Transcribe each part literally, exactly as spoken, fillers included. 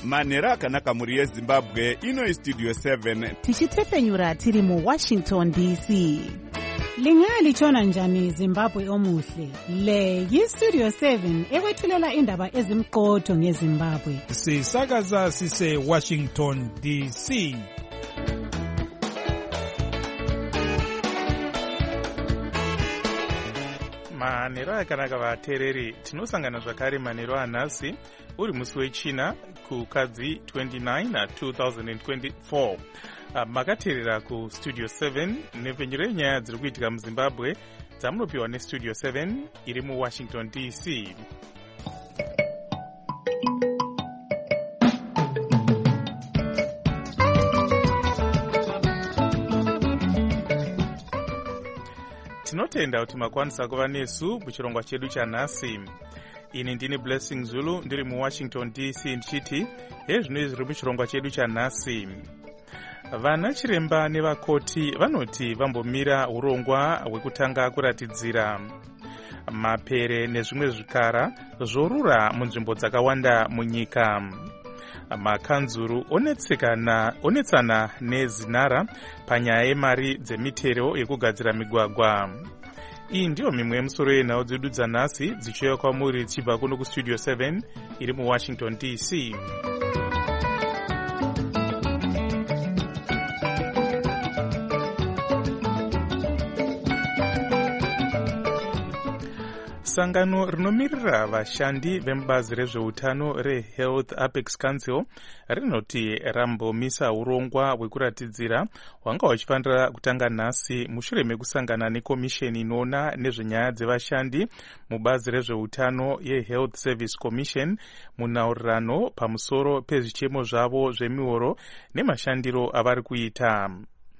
manhero akanaka mhuri yezimbabwe. Ino Studio seven tichitepfenyura tiri muWashington D C. Lingalitshona njani Zimbabwe omuhle? Le yiStudio seven ekwethulela indaba ezimqotho ngeZimbabwe. Sisakaza sise Washington D C. Manhero akanaka vateereri, tinosangana zvakare manhero anhasi uri musi wechina kukadzi twenty-nine twenty twenty-four. Makateerera kuStudio seven nepfenyuro yenyaya dziri kuitika muZimbabwe dzamunopiwa neStudio seven iri muWashington D C. Tinotenda kuti makwanisa kuva nesu muchirongwa chedu chanhasi. Ini ndini Blessing Zulu ndiri muWashington D C ndichiti hezvino zviri muchirongwa chedu chanhasi. Vana chiremba nevakoti vanoti vambomira urongwa hwekutanga kuratidzira. Mapere nezvimwe zvikara zvorura munzvimbo dzakawanda munyika. Makanzuru onetsekana onetsana nezinara panyaya yemari dzemitero yekugadzira migwagwa. Iyi ndiyo mimwe yemusoro yenhau dzedu dzanhasi dzichiuya kwamuri dzichibva kuno kuStudio seven iri muWashington D C. Sangano rinomirira vashandi vemubazi rezveutano reHealth Apex Council rinoti rambomisa urongwa hwekuratidzira hwanga huchifanira kutanga nhasi mushure mekusangana nekomisheni inoona nezvenyaya dzevashandi mubazi rezveutano yeHealth Service Commission munaurirano pamusoro pezvichemo zvavo zvemihoro nemashandiro avari kuita.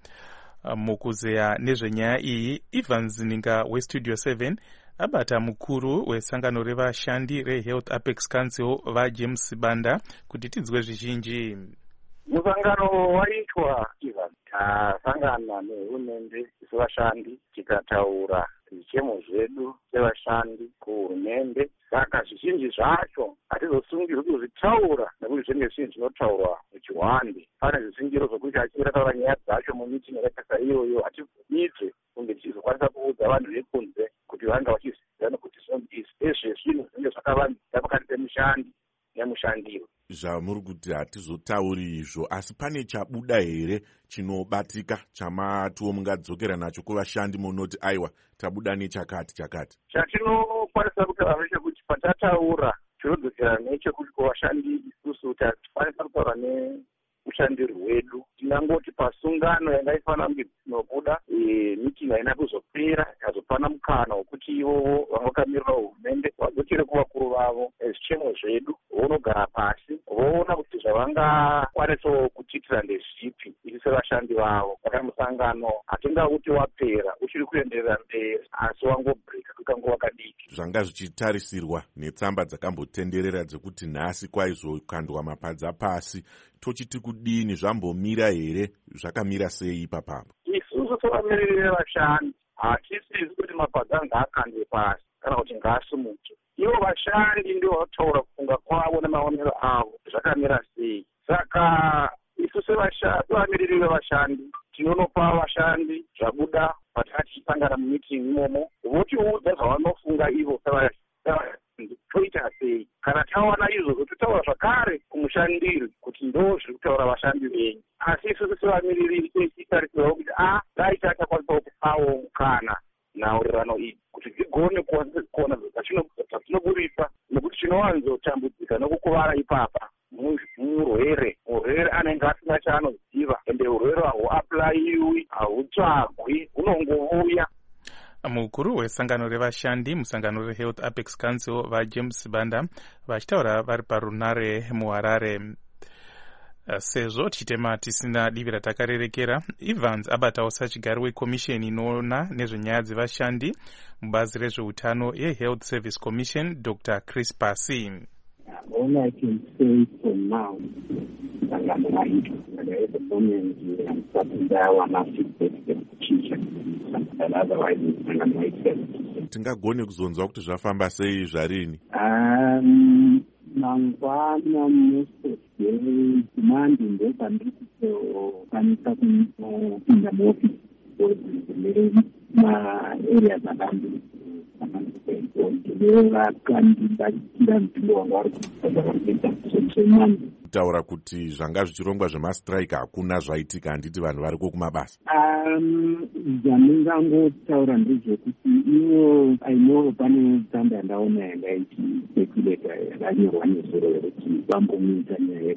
Mukuzeya nezvenyaya iyi, Ivan Zininga weStudio seven abata mukuru wesangano revashandi reHealth Apex Council vaJames Banda kuti tidzwe zvizhinji. Musangano waitwa Ivan, tasangana nehurumende sevashandi tikataura zvichemo zvedu sevashandi kuhurumende. Saka zvizhinji zvacho hatizosungirwi kuzvitaura nekuti zvinenge zvinhu zvinotaurwa muchihwande. Pane zvisingiro zvokuti achirataura nyaya dzacho mumitingi yakaita iyoyo hatibvumidze kunge tichizokwanisa kuudza vanhu vekunze kuti vanga vachiziva nokuti ezvezvinhu zvinenge zvakavanzika pakati pemushandi nemushandiro. Zvamuri kuti hatizotauri izvo, asi pane chabuda here chinobatika chamatiwo mungadzokera nacho kuvashandi munoti aiwa tabuda nechakati chakati? Chatinokwanisa kutaura nechekuti patataura chinodzokera nechekuti kuvashandi isusu tikwanisa kutaura nemushandiro wedu. Tinangoti pasungano yanga ifanira kunge dzinobuda mitingi haina kuzopera, ikazopana mukana wekuti ivovo vangakamirira hurumende vadzokere kuvakuru vavo zvichemo zvedu vonogara pasi voona kuti zvavangakwanisawo kutiitira ndezvipi isi sevashandi vavo. Saka musangano hatingauti wapera, uchiri kuenderera mberi asi wangobhureka kwekangova kadiki. Zvanga zvichitarisirwa netsamba dzakambotenderera dzekuti nhasi kwaizokandwa mapadza pasi, tochiti kudini, zvambomira here? Zvakamira sei ipapapo? Isusu sevamiriri vevashandi hatisizi kuti mapadza ngaakandwe pasi kana kuti ngaasimuke. Ivo vashandi ndio vanotaura kufunga kwavo nemaonero avo zvakamira sei. Saka isu sevamiriri vevashandi tinonopa vashandi zvabuda patakasangana mumitingi imomo, votiudza zvavanofunga ivo toita sei. Kana tawana izvozvo totaura zvakare kumushandiri kuti ndo zviri kutaura vashandi venyu. Asi isu sevamiriri toitarisirawo kuti a dai takakwanisawo kupawo mukana nhaurirano iyi kuti dzigone kuona dzatinoburisa, nekuti chinowanzotambudzika nokukuvara ipapa murwere. Murwere anenge asina chaanoziva ende urwere hahuaplayiwi, hahutsvagwi, hunongovuya. Mukuru wesangano revashandi musangano reHealth Apex Council vaJames Banda vachitaura vari parunare muHarare. Sezvo tichitema tisina divi ratakarerekera, Evans abatawo sachigari wekomisheni inoona nezvenyaya dzevashandi mubazi rezveutano yeHealth Service Commission, Doctor Chris Pasi. All I can say for now, sangano waitwa there is a moment and something there one has to take the decision, and otherwise sangano waitwa. Tingagone kuzonzwa kuti zvafamba sei zvarini? Um, mangwana most of the ndezimandi ndopandiri kutokwanisa kupinda muofisi maareas akandi ndevakandibakira mutumbo wanga vari kuita zvemandi kutaura kuti zvanga zvichirongwa zvemastrike hakuna zvaitika, handiti vanhu variko kumabasa. zvamungangotaura ndezvekuti ivo ainoo pane tsamba yandaona yanga ichisekuleta yakanyorwa nezuro rekuti vambomuita nyaya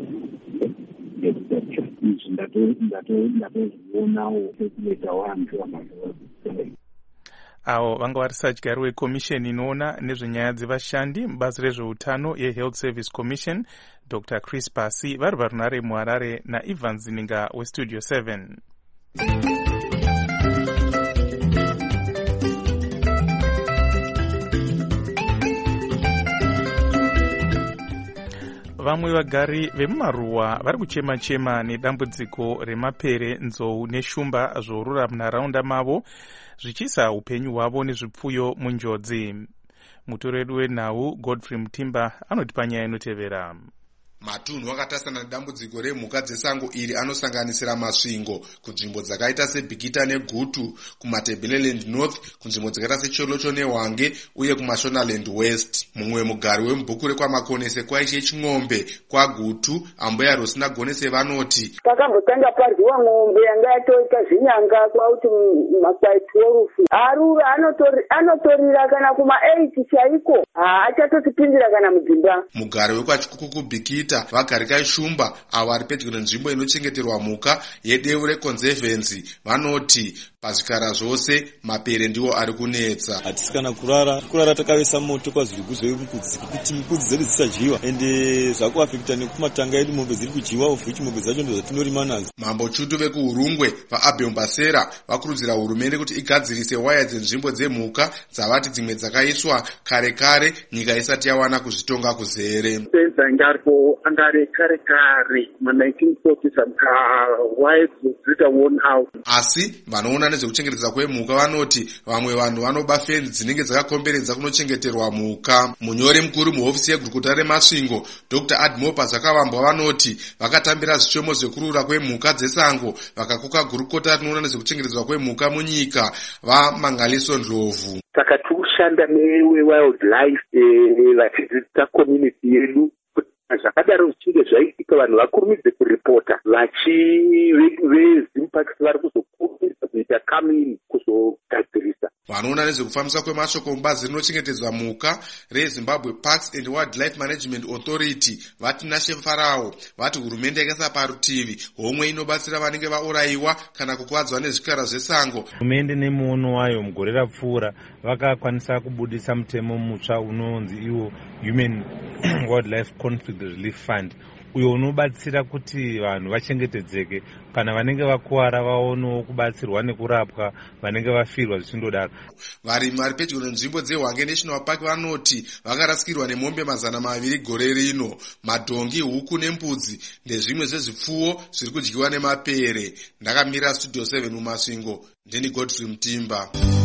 izvi ndatozvionawo sekuleta wantu vamazova avo vanga vari satyari wekomisheni inoona nezvenyaya dzevashandi mubazi rezveutano yehealth service commission dr Chris Pasi vari parunare muharare naIvan Zininga westudio seven. Vamwe vagari vemumaruwa vari kuchema-chema nedambudziko remapere, nzou neshumba zvorura munharaunda mavo zvichiisa upenyu hwavo nezvipfuyo munjodzi. Mutoro wedu wenhau Godfrey Mutimba anotipa nyaya inotevera. Matunhu akatasana nedambudziko remhuka dzesango iri anosanganisira masvingo kunzvimbo dzakaita seBhikita neGutu, kumaTebeleland North, kunzvimbo dzakaita seCholocho neHwange uye kumaShonaland West. Mumwe mugari wemubhukure kwamakonese kwaiche ching'ombe kwaGutu, ambuya Rosina Gonese vanoti pakambotanga paryiwa ng'ombe yanga yatoita zvinyanga kwauti makwai twelve arura anotorira kana kuma eight chaiko achatotipindira kana mudzimba. Mugari wekwachikuku Bhikita vagari shumba avo vari pedyo nenzvimbo inochengeterwa mhuka yedeu reconservancy vanoti pazvikara zvose mapere ndiwo ari kunetsa. Hatisi kana kurara kurara takavesa moto kwazviriguzve mukudzi kuti mikudzi dzedu dzisadyiwa ende zvakuafekta nekumatanga edu mombe dziri kudyiwa ovhuchi mombe dzacho ndo dzatinorima nadzo. Mambo Chutu vekuhurungwe vaAbhembasera vakurudzira hurumende kuti igadzirise waya dzenzvimbo dzemhuka dzavati dzimwe dzakaiswa kare kare nyika isati yawana kuzvitonga kuzere. Angare kare kare ma nineteen forties waya dzita worn out. Asi vanoona nezvekuchengetedzwa kwemhuka vanoti vamwe vanhu vanoba fenzi dzinenge dzakakomberedza kunochengeterwa mhuka. Munyori mukuru muhofisi yegurukuta remasvingo Dr Admopa Zakavambwa vanoti vakatambira zvichomo zvekurura kwemhuka dzesango vakakoka gurukota rinoona nezvekuchengetedzwa kwemhuka munyika vaMangaliso Ndlovu. Saka tikushanda newildlife vachidzidzisa community yedu zvakadaro zvichinge zvaitika vanhu vakurumidze kuripota vachivezimparks vari kuzokurumidza kuita kamini kuzogadzirisa. Vanoona nezvekufambisa kwemashoko mubazi rinochengetedzwa mhuka reZimbabwe Parks and Wildlife Management Authority vati Nashe Farao vati hurumende yakaisa parutivi homwe inobatsira vanenge vaurayiwa kana kukwadzwa nezvikara zvesango. Hurumende nemuono wayo mugore rapfuura vakakwanisa kubudisa mutemo mutsva unonzi iwo Human Wildlife Conflict Relief Fund uyo unobatsira kuti vanhu vachengetedzeke kana vanenge vakuwara vaonewo kubatsirwa nekurapwa vanenge vafirwa zvichindodaro. Varimi vari pedyo nenzvimbo dzeHwange National Park vanoti vakarasikirwa nemombe mazana maviri gore rino, madhongi, huku nembudzi ndezvimwe zvezvipfuwo zviri kudyiwa nemapere. Ndakamira studio seven mumasvingo, ndini Godfrey Mutimba.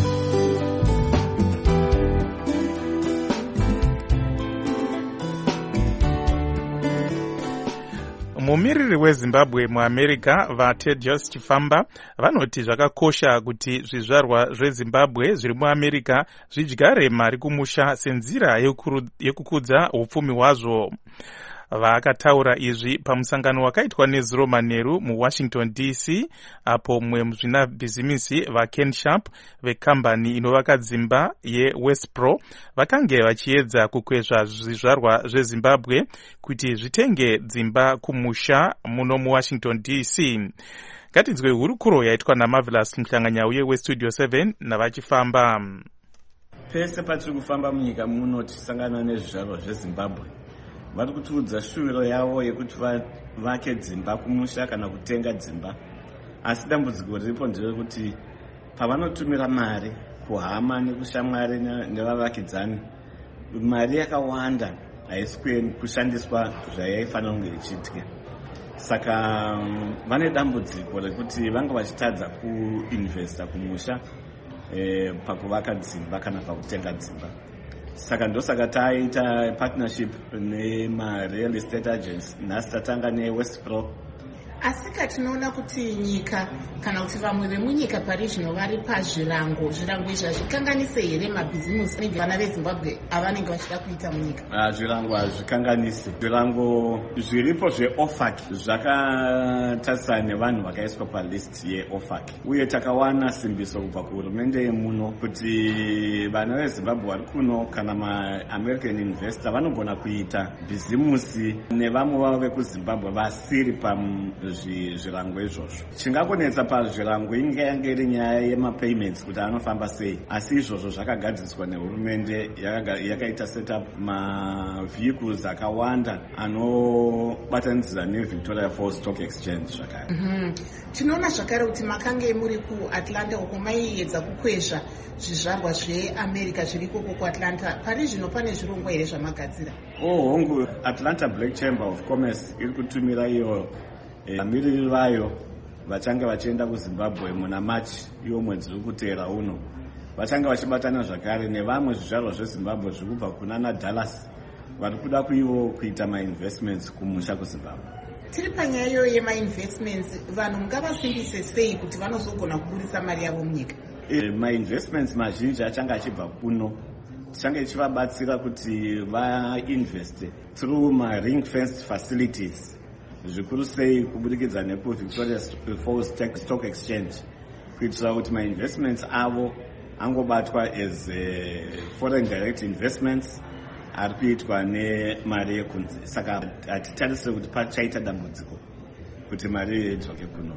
Mumiriri weZimbabwe muAmerica vaTedros Chifamba vanoti zvakakosha kuti zvizvarwa zveZimbabwe zviri muAmerica zvidyare mari kumusha senzira yekukudza upfumi hwazvo. Vakataura izvi pamusangano wakaitwa neZuro Manheru muWashington D C apo mumwe muzvinabhizimisi vaKen Sharp vekambani inovaka dzimba yeWestpro vakange vachiedza kukwezva zvizvarwa zveZimbabwe kuti zvitenge dzimba kumusha muno muWashington D C. Ngatinzwe hurukuro yaitwa naMarvelous Mhlanganyauye weStudio seven navachifamba. Pese patiri kufamba munyika muno tisangana nezvizvarwa zveZimbabwe vari kutiudza shuviro yavo yekuti vake dzimba kumusha kana kutenga dzimba. Asi dambudziko riripo nderekuti pavanotumira mari kuhama nekushamwari nevavakidzani, mari yakawanda haisi kushandiswa zvayaifanira kunge ichiitika. Saka vane dambudziko rekuti vanga vachitadza kuinvesta kumusha eh, pakuvaka dzimba kana pakutenga dzimba. saka ndosaka taita partnership nema-real estate agents. Nhasi tatanga neWestpro. Asika tinoona kuti nyika kana kuti vamwe vemunyika pari zvino vari pazvirango zvirango izvi hazvikanganise here mabhizimusi vana vezimbabwe avanenge vachida kuita munyika? Zvirango hazvikanganisi. Zvirango zviripo zveOFAC zvakatarisana nevanhu vakaiswa palist yeOFAC, uye takawana simbiso kubva kuhurumende yemuno kuti vana vezimbabwe vari kuno kana maamerican investor vanogona kuita bhizimusi nevamwe vavo vekuzimbabwe vasiri pam zvirango izvozvo. Chingakonetsa pazvirango inge yange iri nyaya yemapayments kuti anofamba sei, asi izvozvo zvakagadziriswa nehurumende yakaita setup mavehicles akawanda anobatanidzira neVictoria Falls Stock Exchange zvakare. Mm-hmm. Tinoona zvakare kuti makange muri kuAtlanta uko maiedza kukwezva zvizvarwa zveAmerica zviri koko kuAtlanta. Pari zvino pane zvirongwa here zvamagadzira? Oh, hongu Atlanta Black Chamber of Commerce iri kutumira iyo vamiriri vayo vachanga vachienda kuZimbabwe muna March iwo mwedzi uri kuteera uno. Vachanga vachibatana zvakare nevamwe zvizvarwa zveZimbabwe zviri kubva kuna naDallas vari kuda kuivo kuita mainvestments kumusha kuZimbabwe. Tiri panyaya iyoyo yemainvestments, vanhu ngavasimbise sei kuti vanozogona kuburisa mari yavo munyika? E, mainvestments mazhinji achanga achibva kuno tichanga ichivabatsira kuti vainveste through ma-ring fenced facilities, zvikuru sei kubudikidza nekuVictoria Falls Stock Exchange, kuitira kuti ma-investments avo angobatwa as uh, foreign direct investments ari kuitwa nemari yekunze. Saka hatitarisire kuti pachaita dambudziko kuti mari idzoke kuno.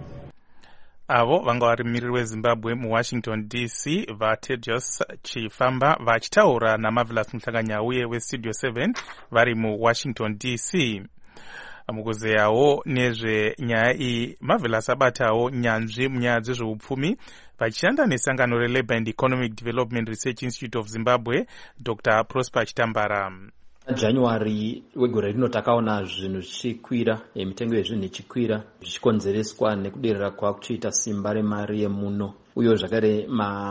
Avo vanga vari mumiriri weZimbabwe muWashington D C vaTedros Chifamba vachitaura naMarvelous Muhlanganyauye weStudio seven vari muWashington D C. Mukuzeyawo nezvenyaya iyi, Marvelous abatawo nyanzvi munyaya dzezveupfumi vachishanda nesangano reLabour and Economic Development Research Institute of Zimbabwe, Doctor Prosper Chitambara. January wegore rino takaona zvinhu zvichikwira, mitengo yezvinhu ichikwira zvichikonzereswa nekuderera kwakuchiita simba remari yemuno, uye zvakare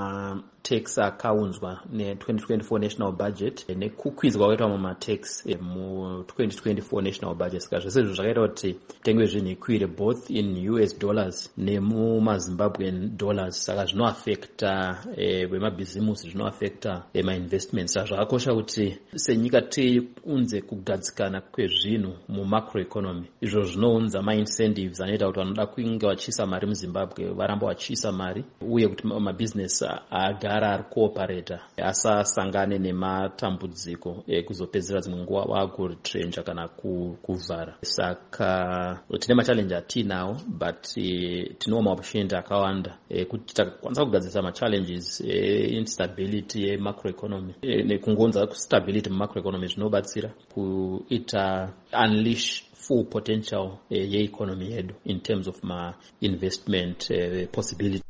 matax akaunzwa ne-twenty twenty-four national budget nekukwidzwa kwaitwa mumatax mu-twenty twenty-four national budget. Saka zvese izvo zvakaita kuti mitengo yezvinhu ikwire both in U S dollars nemumazimbabwean dollars. Saka zvinoafekta wemabhizimusi, zvinoafekta ema-investments. Saka zvakakosha kuti senyika tiunze kugadzikana kwezvinhu mumacroeconomy. Izvo zvinounza ma-incentives anoita kuti vanoda kunge vachiisa mari muZimbabwe varamba vachiisa mari, uye kuti mabusiness agara ari kuoparata asasangane nematambudziko ekuzopedzera dzimwe nguva vakuritrenja kana kuvhara. Saka tine machallenji atinawo, but tinowo maopportunity akawanda kuti takwanisa kugadzirisa machallenges instability yemacroeconomy nekungonza stability mumacroeconomy zvinobatsira kuita unleash full potential uh, ye-economy yedu in terms of ma investment uh, possibility.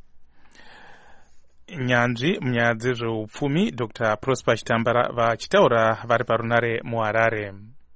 Nyanzvi munyaya dzezveupfumi Doctor Prosper Chitambara vachitaura vari parunare muHarare.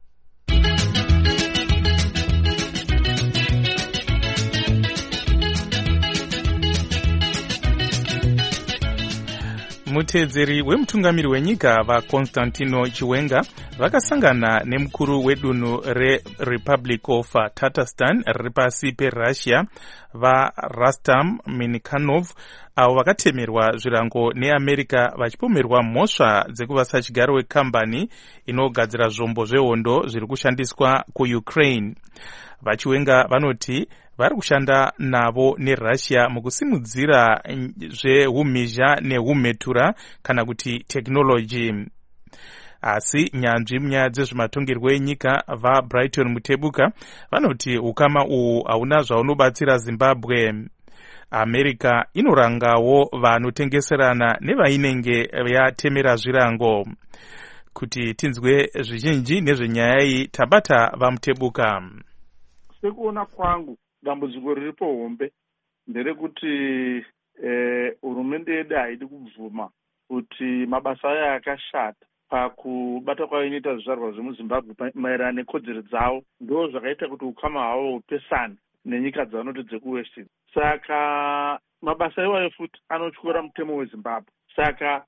Muteedzeri wemutungamiri wenyika vaConstantino Chiwenga vakasangana nemukuru wedunhu reRepublic of Tatarstan riri pasi peRussia vaRustam Minikhanov, avo vakatemerwa zvirango neAmerica vachipomerwa mhosva dzekuva sachigaro wekambani inogadzira zvombo zvehondo zviri kushandiswa kuUkraine. VaChiwenga vanoti vari kushanda navo neRussia mukusimudzira zveumhizha neumhetura kana kuti technology. Asi nyanzvi munyaya dzezvematongerwo enyika vaBrighton Mutebuka vanoti ukama uhu hauna zvaunobatsira Zimbabwe. America inorangawo vanotengeserana nevainenge yatemera zvirango. Kuti tinzwe zvizhinji nezvenyaya iyi tabata vaMutebuka. Sekuona kwangu dambudziko riripo hombe nderekuti hurumende yedu haidi kubvuma kuti mabasa ayo akashata pakubata kwainoita zvizvarwa zvemuZimbabwe maererano nekodzero dzavo ndo zvakaita kuti ukama hwavo hupesane nenyika dzavanoti dzekuwestern. Saka mabasa iwayo futi anotyora mutemo weZimbabwe. Saka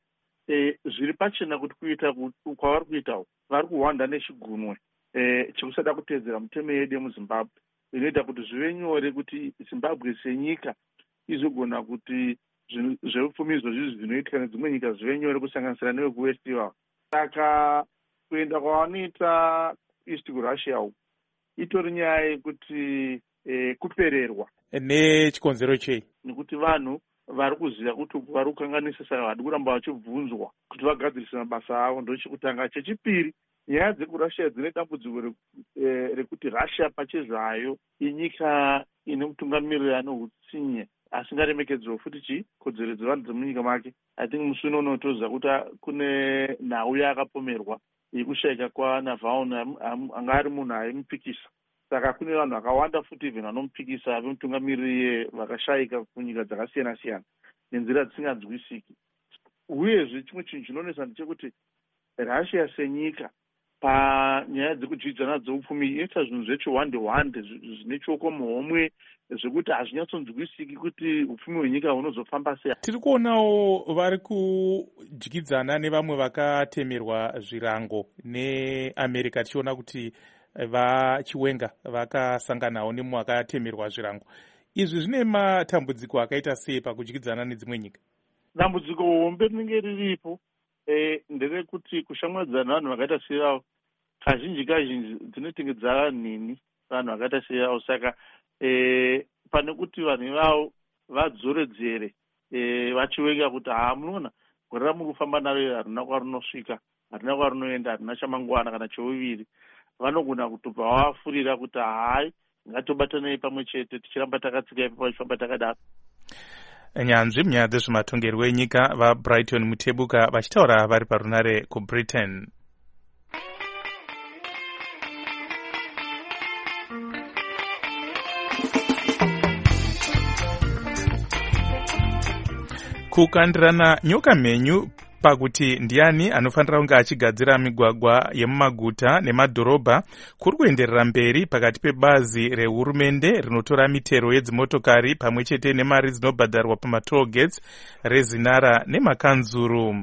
e, zviri pachena kuti kuita kwavari kuitawo vari kuhwanda nechigunwe e, chekusada kuteedzera mitemo yedu yemuzimbabwe inoita kuti zvive nyore kuti zimbabwe senyika izogona kuti zveupfumi izvozvi zvinoitika nedzimwe nyika zvive nyore kusanganisira nevekuwest ivavo. Saka kuenda kwavanoita east kurussia uku itori nyaya yekuti e, kupererwa nechikonzero chei, nekuti vanhu vari kuziva kuti vari kukanganisa, saka vadi kuramba vachibvunzwa kuti vagadzirise mabasa avo. Ndo chekutanga. Chechipiri, nyaya dzekurussia dzine dambudziko rekuti russia pachezvayo inyika ine mutungamiriri ane utsinye asingaremekedzwa futi chi kodzero dzevanhu dzemunyika make. I think musi uno unotoziva kuti kune nhau yaakapomerwa yekushayika kwaNavalny anga ari munhu aimupikisa. Saka kune vanhu vakawanda futi even vanomupikisa vemutungamiriri vakashayika kunyika dzakasiyana siyana nenzira dzisinganzwisiki. Uyezve chimwe chinhu chinonesa ndechekuti russia senyika panyaya dzekudyidzana dzeupfumi inoita zvinhu zvechihwande hwande zvine choko muhomwe zvekuti hazvinyatsonzwisiki kuti upfumi hwenyika hunozofamba sei. Tiri kuonawo vari kudyidzana nevamwe vakatemerwa zvirango neamerica, tichiona kuti vachiwenga vakasanganawo nemumwe akatemerwa zvirango. Izvi zvine matambudziko akaita sei pakudyidzana nedzimwe nyika? Dambudziko hombe rinenge riripo e, nderekuti kushamwadzana vanhu vakaita seiravo kazhinji kazhinji dzinotengedzana nini vanhu vakaita seiravo. Saka e, pane kuti vanhu ivavo vadzoredzere e, vachiwenga kuti haa, munoona gore ramuri kufamba naro harina kwarinosvika, harina kwarinoenda, harina chamangwana kana cheuviri. Vanogona kutobva vavafurira kuti hai, ngatobatanei pamwe chete tichiramba takatsika ipapo tichifamba takadaro. Nyanzvi munyaya dzezvematongerwo enyika vaBrighton Mutebuka vachitaura vari parunare kuBritain. Kukandirana nyoka mhenyu pakuti ndiani anofanira kunge achigadzira migwagwa yemumaguta nemadhorobha kuri kuenderera mberi pakati pebazi rehurumende rinotora mitero yedzimotokari pamwe chete nemari dzinobhadharwa pamatoll gates rezinara nemakanzuru.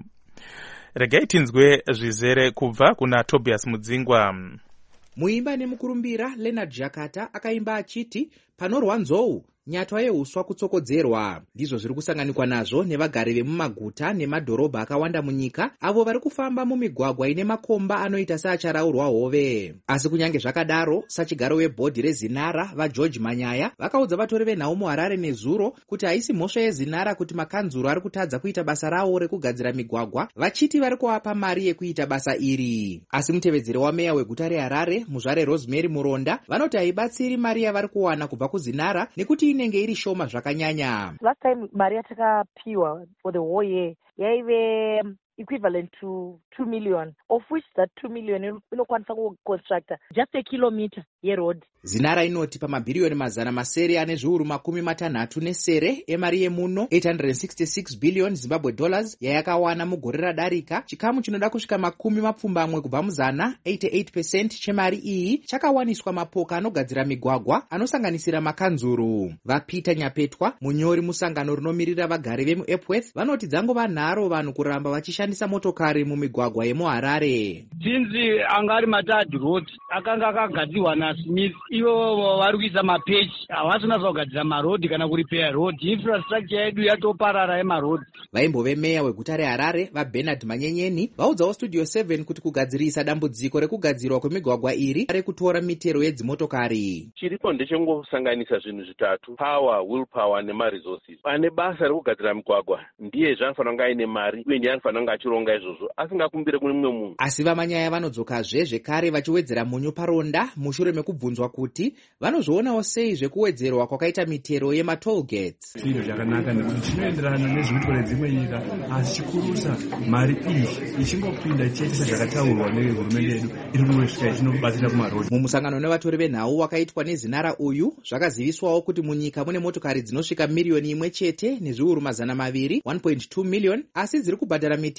Regai tinzwe zvizere kubva kuna Tobias Mudzingwa. Muimba nemukurumbira Leonard Jakata akaimba achiti panorwa nzou nyatwa yeuswa kutsokodzerwa. Ndizvo zviri kusanganikwa nazvo nevagari vemumaguta nemadhorobha akawanda munyika avo vari kufamba mumigwagwa ine makomba anoita seacharaurwa hove. Asi kunyange zvakadaro, sachigaro webhodhi rezinara vaGeorge Manyaya vakaudza vatori venhau muHarare nezuro kuti haisi mhosva yezinara kuti makanzuru ari kutadza kuita basa rawo rekugadzira migwagwa, vachiti vari kuvapa mari yekuita basa iri. Asi mutevedzeri wameya weguta reHarare muzvare Rosemary Muronda vanoti haibatsiri mari yavari kuwana kubva kuzinara nekuti inenge iri shoma zvakanyanya. Last time mari yatakapiwa for the whole year yaive equivalent to two million, of which that two million inokwanisa kuconstructa just a kilometer yeroad. Zinara inoti pamabhiriyoni mazana masere ane zviuru makumi matanhatu nesere emari yemuno eight hundred sixty-six billion Zimbabwe dollars yayakawana mugore radarika, chikamu chinoda kusvika makumi mapfumbamwe kubva muzana eighty-eight percent chemari iyi chakawaniswa mapoka anogadzira migwagwa anosanganisira makanzuru. VaPeter Nyapetwa, munyori musangano rinomiririra vagari vemuEpworth, vanoti dzangova nharo vanhu kuramba vachishandisa motokari mumigwagwa yemuHarare. Sinzi angari matad road akanga akagadzirwa naSmith, ivo vari kuisa mapechi, havasina zvakugadzira marodhi kana kuripeya rodhi. Infrastructure yedu yatoparara yemarodi. Vaimbove meya weguta reHarare vaBernard Manyenyeni vaudzawo Studio seven kuti kugadzirisa dambudziko rekugadzirwa kwemigwagwa iri rekutora mitero yedzimotokari. Chiripo ndechengosanganisa zvinhu zvitatu: power, will power nemaresources. Pane basa rekugadzira migwagwa ndiye zvanofanira kunge aine mari uye ndiye anofanira kunge achironga izvozvo asingakumbire kune mumwe munhu. Asi vaManyaya vanodzokazve zvekare vachiwedzera munyu paronda mushure mekubvunzwa kuti vanozvionawo sei zvekuwedzerwa kwakaita mitero yematoll gates. Chinhu chakanaka nekuti chinoenderana nezviri dzimwe nyika, asi chikurusa mari iyi ichingopinda chete sezvakataurwa nehurumende yedu iri kunosvika ichinobatsira kumarodhi. Mumusangano nevatori venhau wakaitwa nezinara uyu zvakaziviswawo kuti munyika mune motokari dzinosvika miriyoni imwe chete nezviuru mazana maviri one point two million asi dziri kubhadhara mitero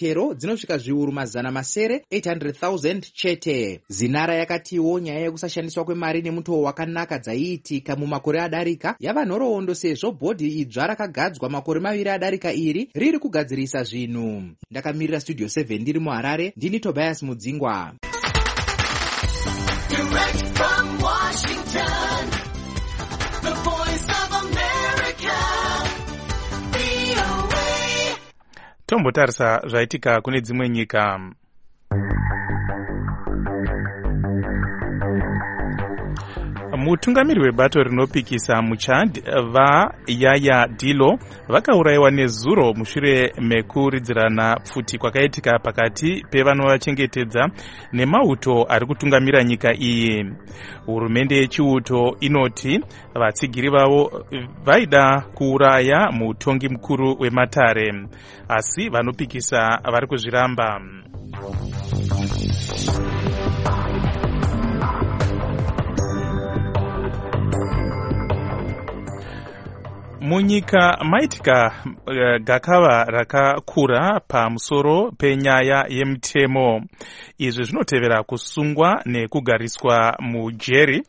michero dzinosvika zviuru mazana masere eight hundred thousand chete. Zinara yakatiwo nyaya yekusashandiswa kwemari nemutoo wakanaka dzaiitika mumakore adarika yava nhoroondo sezvo bhodhi idzva rakagadzwa makore maviri adarika iri riri kugadzirisa zvinhu. Ndakamirira studio seven ndiri muHarare, ndini Tobias Mudzingwa. Direct from Washington, the voice of America, V O A. Tombotarisa zvaitika kune dzimwe nyika. Mutungamiri webato rinopikisa muChad vaYaya Dilo vakaurayiwa nezuro mushure mekuridzirana pfuti kwakaitika pakati pevanovachengetedza nemauto ari kutungamira nyika iyi. Hurumende yechiuto inoti vatsigiri vavo vaida kuuraya mutongi mukuru wematare, asi vanopikisa vari kuzviramba. Munyika maitika uh, gakava rakakura pamusoro penyaya yemutemo. Izvi zvinotevera kusungwa nekugariswa mujeri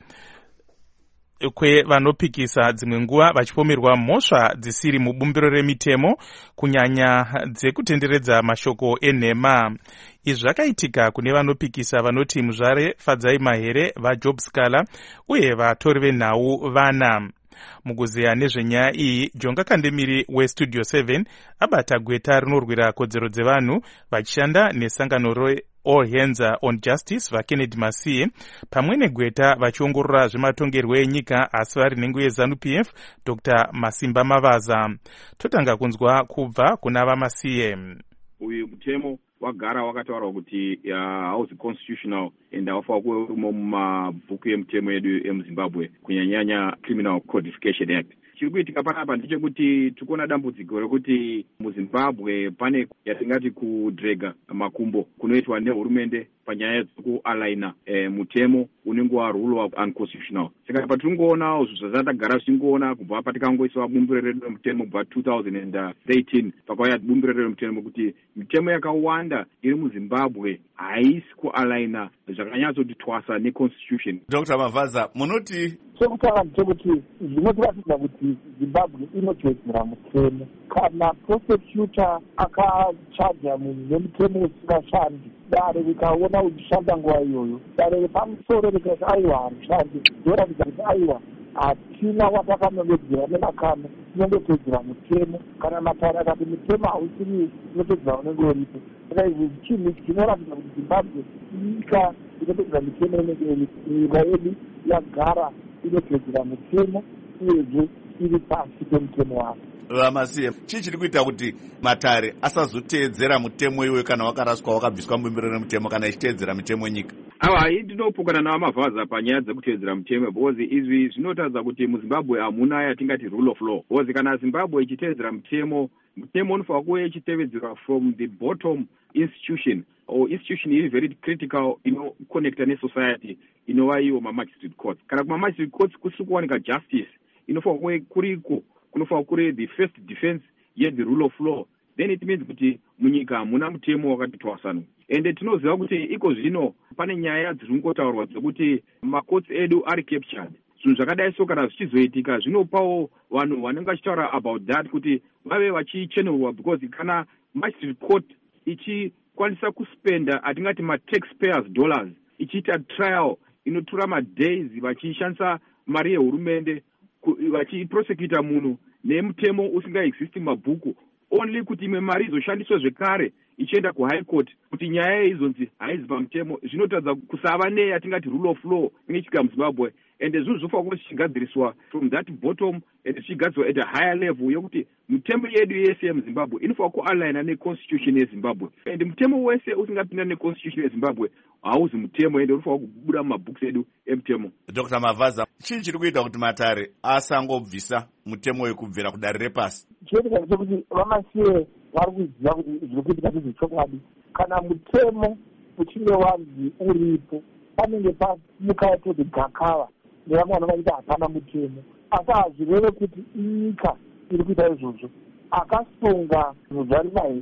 kwevanopikisa dzimwe nguva vachipomerwa mhosva dzisiri mubumbiro remitemo, kunyanya dzekutenderedza mashoko enhema. Izvi zvakaitika kune vanopikisa vanoti muzvare Fadzai Mahere vaJob Scala uye vatori venhau vana. Mukuzeya nezvenyaya iyi, Jonga Kandemiri weStudio seven abata gweta rinorwira kodzero dzevanhu vachishanda nesangano reAll Hands on Justice vaKennedy Masiye, pamwe negweta vachiongorora zvematongerwo enyika asi vari nhengo yeZANU-P F Doctor Masimba Mavaza. Totanga kunzwa kubva kuna vaMasiye. Uyu mutemo wagara wakataurwa kuti hausi constitutional and haufanira kuva urimo mumabhuku emutemo yedu emuZimbabwe, kunyanyanya Criminal Codification Act. Chiri kuitika panapa ndechekuti tikuona dambudziko rekuti muZimbabwe pane yatingati kudrega makumbo kunoitwa nehurumende panyaya dzekualaina e, mutemo unenge warule wa unconstitutional. Saka patiringoona zvinhu zvazatagara zvichingoona kubva patikangoiswa bumbiro redu remutemo kubva two thousand thirteen pakauya bumbiro redu remutemo kuti mitemo yakawanda iri muZimbabwe haisi kualaina zvakanyatsoti twasa neconstitution. Doctor Mavaza, munoti chekutanga ndechekuti zvinotiratidza kuti Zimbabwe inoteedzera mutemo. Kana prosecutor akachaja munhu nemutemo usingashandi, dare rikaona uchishanda nguva iyoyo, dare repamusoro rikati aiwa harushandi, zvoratidza kuti aiwa hatina watakanongedzera nemakano, tinongoteedzera mutemo. Kana matare akati mutemo hausiri, inoteedzera unenge uripo. Saka izvi chinhu chinoratidza kuti Zimbabwe nyika inoteedzera mitemo inenge iripo. Nyika yedu yagara inoteedzera mutemo uyezve iri pasi pemutemo wayo. Vamasiye, chii chiri kuita kuti matare asazoteedzera mutemo iwe kana wakaraswa wakabviswa mubumbiro remutemo kana ichiteedzera mitemo nyika? Awa, ndinopokana naVamavaza panyaya dzekuteedzera mutemo, because izvi zvinotaridza kuti muZimbabwe hamuna yatingati rule of law. Because kana Zimbabwe ichiteedzera mutemo, mutemo unofanira kuve ichitevedzerwa from the bottom institution or institution iri very critical inoconnecta nesociety inova iyo mamagistrate courts. Kana kumamagistrate courts kusiri kuwanika justice, inofanira kuve kuriko kunofanira kuri the first defense yet the rule of law. Then it means kuti munyika hamuna mutemo wakati twasanuka. Ende tinoziva kuti iko zvino pane nyaya dziri kungotaurwa dzekuti macourts edu ari captured. Zvinhu zvakadai so kana zvichizoitika zvinopawo vanhu vanenge vachitaura about that kuti vave vachichenurwa, because kana magistrate court ichikwanisa kuspenda atingati mataxpayers dollars ichiita trial inotora madays vachishandisa mari yehurumende vachiprosecute munhu nemutemo usingaexisti mabhuku, only kuti imwe mari izoshandiswa zvekare ichienda kuhigh court kuti nyaya izonzi haizi pamutemo. Zvinotaridza kusava neyatingati rule of law inoitika muZimbabwe, and zvinhu zvofanira kuti zvichigadziriswa from that bottom and zvichigadzirwa at a higher level yokuti mitemo yedu yese yemuZimbabwe inofanira kualigna neconstitution yeZimbabwe, and mutemo wese usingapinda neconstitution yeZimbabwe hauzi mutemo, ende unofanira kubuda mumabhuks edu emutemo. Doctor Mavaza, chii chiri kuita kuti matare asangobvisa mutemo wekubvira kudare repasi? Chinoita ndechekuti vaMasiye vari kuziva kuti zviri kuitika ndezvechokwadi. Kana mutemo uchinge wanzi uripo, panenge pamuka yatoti gakava nevamwe vanovaita hapana mutemo. Asi hazvireve kuti nyika iri kuita izvozvo. Akasunga Fadzai Mahere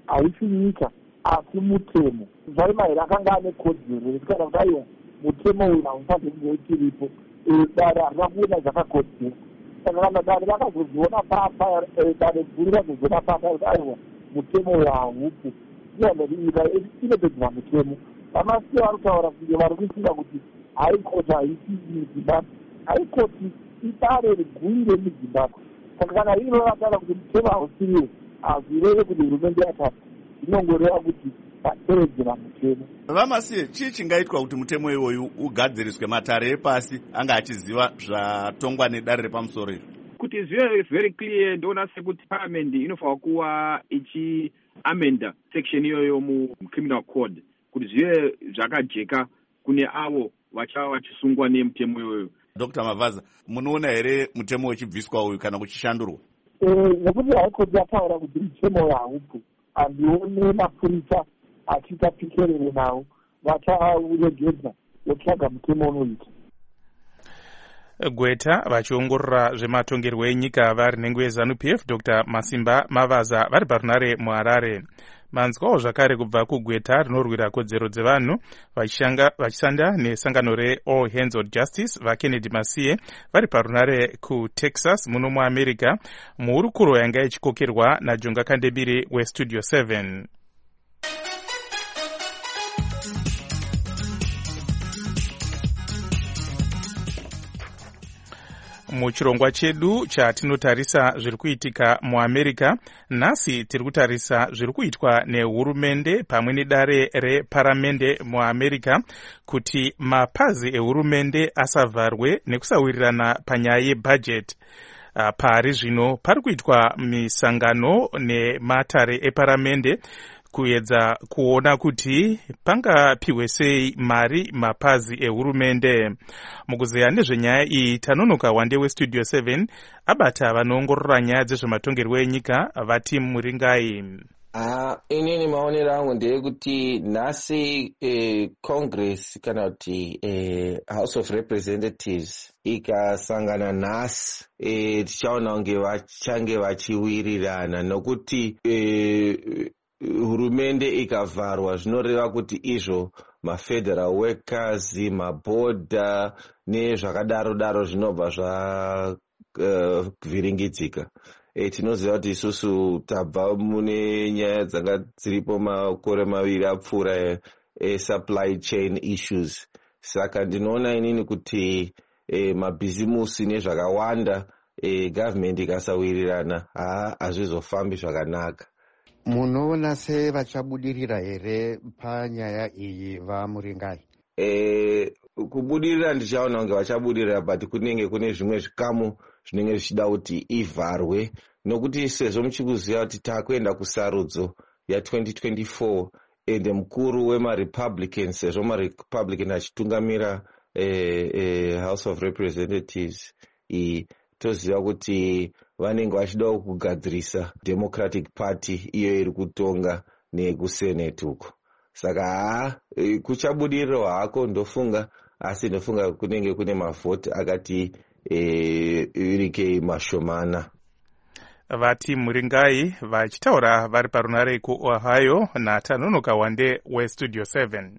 haisi nyika asi mutemo. Zvaimairi akanga ane kodzero yekutaura kuti aiwa mutemo uyu haufaniri kunge uchiripo, dare harina kuona zvakakodzera. Saka kana dare vakazoziona papa, dare guru razoziona papa kuti aiwa mutemo uyu haupo, iyanoti nyika inopedzera mutemo. Vamasiye vari kutaura kunge vari kuisinga kuti haikoti haisi muzimbabwe, haikoti idare riguru remuzimbabwe. Saka kana ino vataura kuti mutemo hausiriwo, hazvireve kuti hurumende yatatu, zvinongoreva kuti vatevedzera mutemo. Vamasiye, chii chingaitwa kuti mutemo iwoyu ugadziriswe matare epasi anga achiziva zvatongwa nedare repamusoro izvo? Kuti zvive very clear, ndoona sekuti parliament inofanira kuva ichiamenda section iyoyo mucriminal code kuti zvive zvakajeka kune avo vachava vachisungwa nemutemo iyoyo. Doctor Mavaza, munoona here mutemo uchibviswa uyu kana kuchishandurwa? Nekuti haikoti yataura kuti mutemo uyu haupo, handione mapurisa achiita pikerere nawo, vacharegedza votsvaga mutemo unoita. Gweta vachiongorora zvematongerwo enyika vari nhengo yeZANU P F Doctor Masimba Mavaza vari parunare muHarare. Manzwawo zvakare kubva kugweta rinorwira kodzero dzevanhu vachishanda nesangano reAll Hands on Justice vaKennedy Masiye vari parunare kuTexas muno muAmerica, muhurukuro yanga ichikokerwa naJonga Kandebiri weStudio seven. Muchirongwa chedu chatinotarisa zviri kuitika muAmerica, nhasi tiri kutarisa zviri kuitwa nehurumende pamwe nedare reparamende muAmerica kuti mapazi ehurumende asavharwe nekusawirirana panyaya yebhajeti. Pari zvino pari kuitwa misangano nematare eparamende kuedza kuona kuti pangapiwe sei mari mapazi ehurumende. Mukuzeya nezvenyaya iyi tanonoka wande weStudio seven abata vanoongorora nyaya dzezvematongerwo enyika vati Muringai. Ah, inini maonero angu ndeyekuti nhasi eh, Congress kana kuti eh, House of Representatives ikasangana nhasi eh, tichaona kunge vachange vachiwirirana nokuti eh, hurumende ikavharwa zvinoreva kuti izvo mafederal workers, mabhodha nezvakadaro daro zvinobva zvavhiringidzika. Uh, e, tinoziva kuti isusu tabva mune nyaya dzanga dziripo makore maviri apfuura e, supply chain issues. Saka ndinoona inini kuti e, mabhizimusi nezvakawanda e, government ikasawirirana hazvizofambi zvakanaka. Munoona se vachabudirira here panyaya iyi vaMuringai? Eh, kubudirira ndichaona kunge vachabudirira, but kunenge kune zvimwe zvikamu zvinenge zvichida kuti ivharwe, nokuti sezvo muchikuziva kuti takuenda kusarudzo ya twenty twenty-four ende mukuru wemaRepublicans, sezvo maRepublican achitungamira eh, eh, House of Representatives iyi, toziva kuti vanenge vachida kugadzirisa Democratic Party iyo iri kutonga nekusenate uko. Saka haa kuchabudiriro hako ndofunga, asi ndofunga kunenge kune mavhoti akati e, irike mashomana. Vati Muringai vachitaura vari parunare kuOhio naTanonoka wande weStudio seven.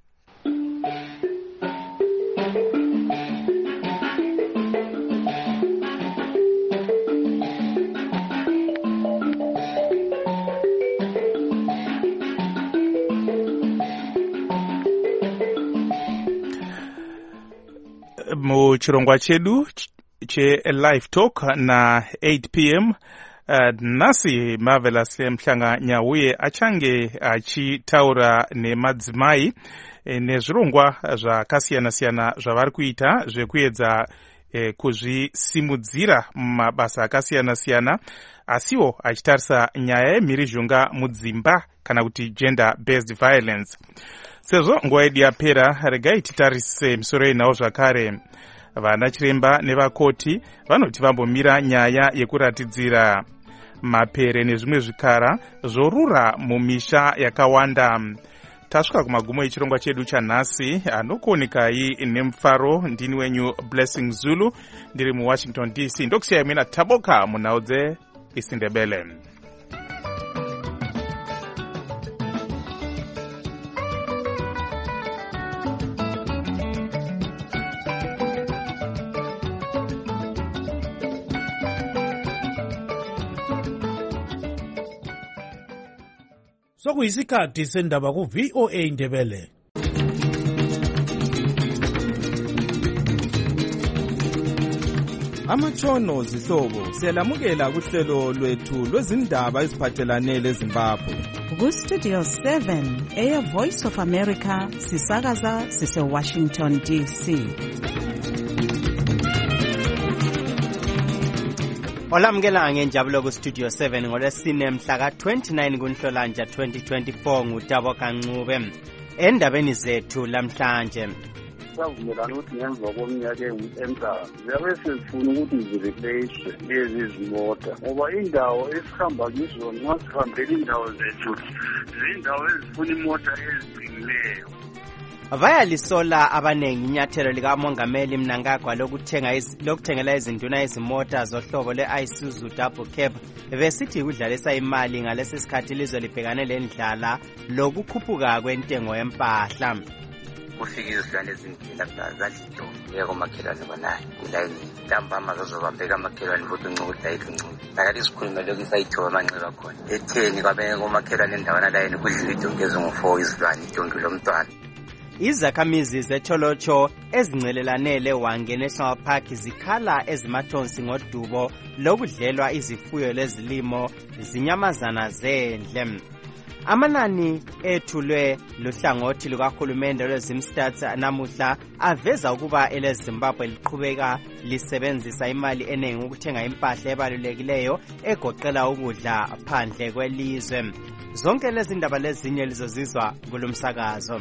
Muchirongwa chedu che-Live Talk na eight p m uh, nasi Marvelous Mhlanga Nyauye achange achitaura nemadzimai nezvirongwa zvakasiyana-siyana zvavari kuita zvekuedza eh, kuzvisimudzira mumabasa akasiyana-siyana, asiwo achitarisa nyaya yemhirizhonga mudzimba kana kuti gender based violence. Sezvo nguva yedu yapera, regai titarise misoro inawo zvakare. Vana chiremba nevakoti vanoti vambomira nyaya yekuratidzira mapere nezvimwe zvikara zvorura mumisha yakawanda. Tasvika kumagumo echirongwa chedu chanhasi, anokuonekai nemufaro. Ndini wenyu Blessing Zulu, ndiri muWashington D C. Ndokusiyai mwena Taboka munhau dzeIsindebele. sokuyisikhathi sendaba ku-V O A Ndebele. Amatshono zihlobo siyalamukela kuhlelo lwethu lwezindaba eziphathelane leZimbabwe. Ku-Studio seven, Air Voice of America, sisakaza sise-Washington D C. Olamukela ngenjabulo ku-Studio seven ngolwesine mhla ka-twenty-nine kuNhlolanja twenty twenty-four nguTabo Kancube. Endabeni zethu lamhlanje savumelana ukuthi ngemva komnyaka emdala ziyabe sezifuna ukuthi zireplace lezi zimota ngoba indawo esihamba kizo nxa sihambela indawo zethu zindawo ezifuna imota eziqinileyo. Bayalisola abanengi inyathelo likamongameli Mnangagwa lokuthenga lokuthengela izinduna izimota zohlobo le-Isuzu Double Cab besithi kudlalisa imali ngalesi sikhathi lizwe libhekane lendlala lokukhuphuka kwentengo yempahla. Kufika izilwane ezindlela zadlito yeko makhelwane bonayo kulayini ntambama zazobambeka makhelwane futhi uncukuthi ayidluncuku nakati isikhulume lokhu isayithoba amanxeba khona etheni kwabeke komakhelwane endawana layini kudlula idonki ezingu-four izilwane idonki lomntwana. Izakhamizi zetholotsho ezincelelane leWange National Park zikhala ezimathonsi ngodubo lokudlelwa izifuyo lezilimo zinyamazana zendle. Amanani ethulwe luhlangothi lukahulumende lweZimstats namuhla aveza ukuba eleZimbabwe liqhubeka lisebenzisa imali eningi ukuthenga impahla ebalulekileyo egoqela ukudla phandle kwelizwe. Zonke lezi ndaba lezinye lizozizwa kulomsakazo.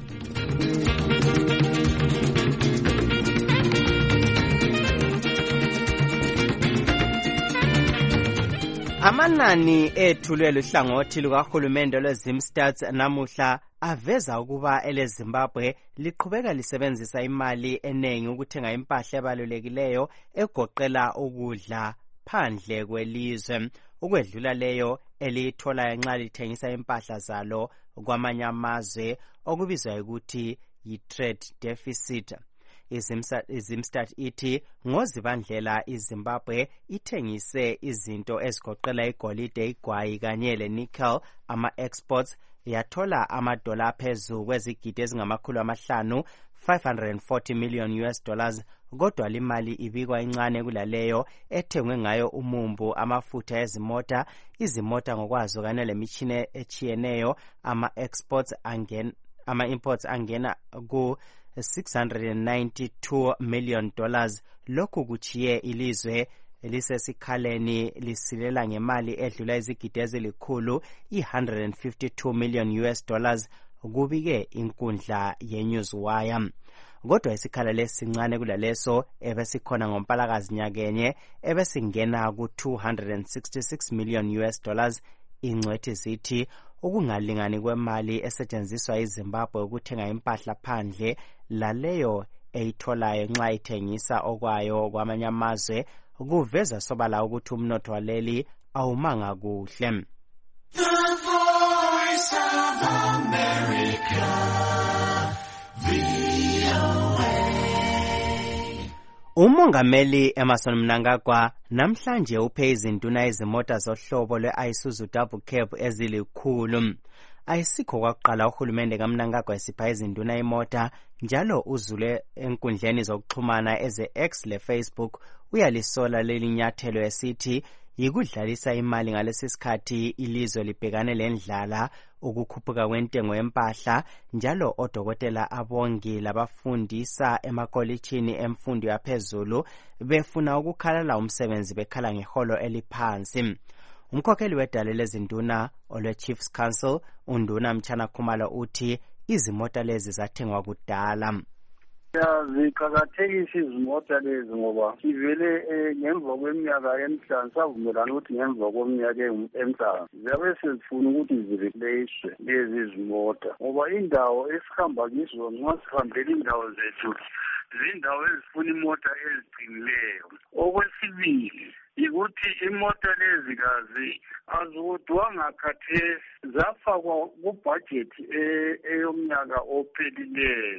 Amanani ethulwe luhlangothi lukahulumende lweZimstats namuhla aveza ukuba eleZimbabwe liqhubeka lisebenzisa imali eningi ukuthenga impahla ebalulekileyo egoqela ukudla phandle kwelizwe ukwedlula leyo elithola nxa lithengisa impahla zalo kwamanye amazwe okubizwa ukuthi yi-trade deficit. iZimstat ithi ngozibandlela iZimbabwe ithengise izinto ezigoqela igolide, igwayi kanye lenickel ama-exports yathola amadola aphezulu kwezigidi ezingamakhulu amahlanu five hundred forty million U S dollars kodwa limali ibikwa incane kulaleyo ethengwe ngayo umumbu, amafutha ezimota, izimota ngokwazo kanye lemitshina echiyeneyo. Ama-exports angena ama-imports angena ku six hundred ninety-two million dollars. Lokhu kuchiye ilizwe lisesikhaleni lisilela ngemali edlula izigidi ezilikhulu i one hundred fifty-two million U S dollars kubike inkundla yeNewsWire. Kodwa isikhala lesincane kulaleso ebesikhona ngoMpalakazi nyakenye ebesingena ku two hundred sixty-six million U S dollars. Ingcwethi zithi ukungalingani kwemali esetshenziswa iZimbabwe ukuthenga impahla phandle laleyo eyitholayo nxa ithengisa okwayo kwamanye amazwe kuveza sobala ukuthi umnotho waleli awumanga kuhle. The Voice of America, V O A. Umongameli Emmerson Mnangagwa namhlanje uphe izinduna izimota zohlobo lwe-Isuzu Double Cab ezilikhulu. Ayisikho kwakuqala uhulumende kaMnangagwa esipha izinduna imota, njalo uzule enkundleni zokuxhumana eze-X le-Facebook uyalisola leli nyathelo esithi yikudlalisa imali ngalesi sikhathi ilizwe libhekane lendlala, ukukhuphuka kwentengo yempahla, njalo odokotela abongi labafundisa emakolitshini emfundo yaphezulu befuna ukukhalala umsebenzi bekhala ngeholo eliphansi. Umkhokheli wedale lezinduna olwe-Chiefs Council uNduna Mchana Khumalo uthi izimota lezi zathengwa kudala. Ziqakathekisa izimota lezi ngoba sivele ngemva kweminyaka emihlanu savumelana ukuthi ngemva kweminyaka emihlanu ziyabe sezifuna ukuthi zireplace lezi zimota ngoba indawo esihamba kizo nxa sihambela indawo zethu zindawo ezifuna imota eziqinileyo. Okwesibili ikuthi imota lezi kazi azikudwanga khathesi zafakwa kubudget eyomnyaka ophelileyo.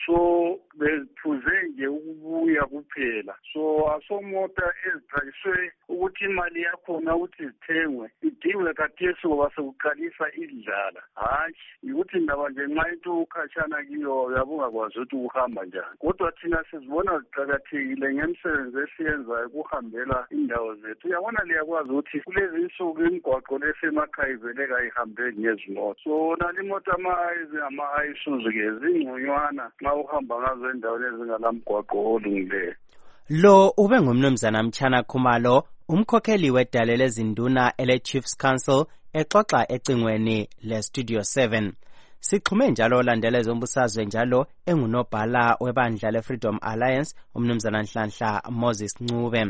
so bephuze nje ukubuya kuphela. So asomota eziqaliswe ukuthi imali yakhona ukuthi zithengwe idingwe kathesi ngoba sekuqalisa idlala. Hayi ukuthi indaba nje nxa into ukhatshana kiyo uyabungakwazi ukuthi ukuhamba njani. Kodwa thina sizibona ziqakathekile ngemisebenzi esiyenzayo ukuhambela indawo zethu. Uyabona liyakwazi ukuthi kulezi insuku imigwaqo lesemakhaya ivele kayihambeki ngezimoto. So nalimota ama-Isuzu-ke zingconywana nxa uhamba ngazo endaweni ezingalamgwaqo olungileyo. Lo ube ngumnumzana Mtshana Khumalo, umkhokheli wedale lezinduna ele-Chiefs Council, exoxa ecingweni le-Studio seven. Sixhume njalo olandela ezombusazwe njalo engunobhala webandla le-Freedom Alliance, umnumzana Nhlanhla Moses Ncube.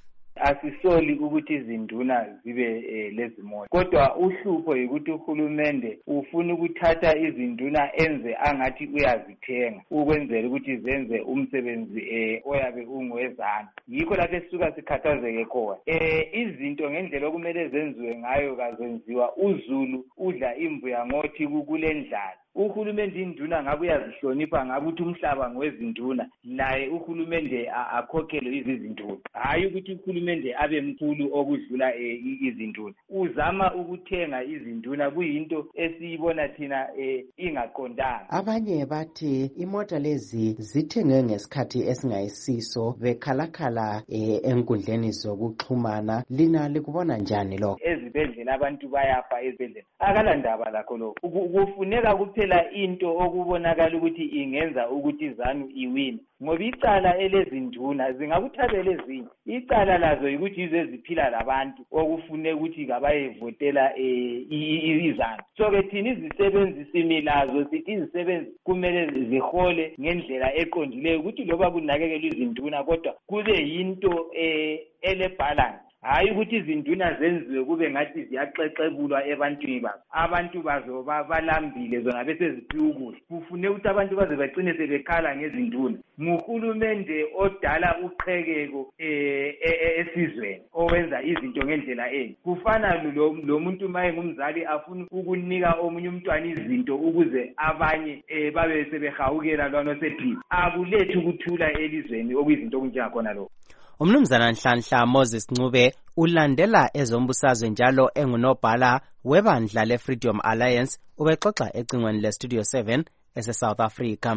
Asisoli ukuthi izinduna zibe eh, lezimoto, kodwa uhlupho ukuthi uhulumende ufuna ukuthatha izinduna enze angathi uyazithenga ukwenzela ukuthi zenze umsebenzi eh, oyabe ungwezana. Yikho lapho esisuka sikhathazeke khona. Eh, izinto ngendlela okumele zenziwe ngayo kazenziwa. UZulu udla imbuya ngothi kulendlala. Uhulumende induna ngabe uyazihlonipha ngabe uthi umhlaba ngwezinduna, naye uhulumende akhokhele izinduna. Hayi ukuthi uhulumende abe mkhulu okudlula e, izinduna. Uzama ukuthenga izinduna kuyinto esiyibona thina e, ingaqondanga. Abanye bathi imota lezi zithengwe ngesikhathi esingayisiso bekhalakhala e, enkundleni zokuxhumana. Lina likubona njani lokho? Ezibhedlela abantu bayafa ezibhedlela. Akalandaba lakho lokho. Kufuneka kuphela la into okubonakala ukuthi ingenza ukuthi izanu iwine. Ngoba icala elezinduna zingakuthabela ezinye. Icala lazo ukuthi yizo eziphila labantu okufune ukuthi kabayevotela eh, izanu. So ke thina izisebenzi similazo sithi izisebenzi kumele zihole ngendlela eqondileyo ukuthi loba kunakekelwa izinduna kodwa kube yinto eh, ele balance. Hayi ukuthi izinduna zenziwe kube ngathi ziyaxexebulwa ebantwini bazo. Abantu bazo balambile zona bese ziphiwa ukudla. Kufune ukuthi abantu baze baqine sebekhala ngezinduna. Nguhulumende odala uqhekeko eh esizweni owenza izinto ngendlela enye. Kufana lo muntu maye ngumzali afuna ukunika omunye umntwana izinto ukuze abanye eh babe sebehawukela lwana sephila. Akulethu ukuthula elizweni okuyizinto okunjengakhona lokho. Umnumzana Nhlanhla Moses Ncube ulandela ezombusazwe njalo engunobhala webandla le-Freedom Alliance ubexoxa ecingweni le-Studio seven ese-South Africa.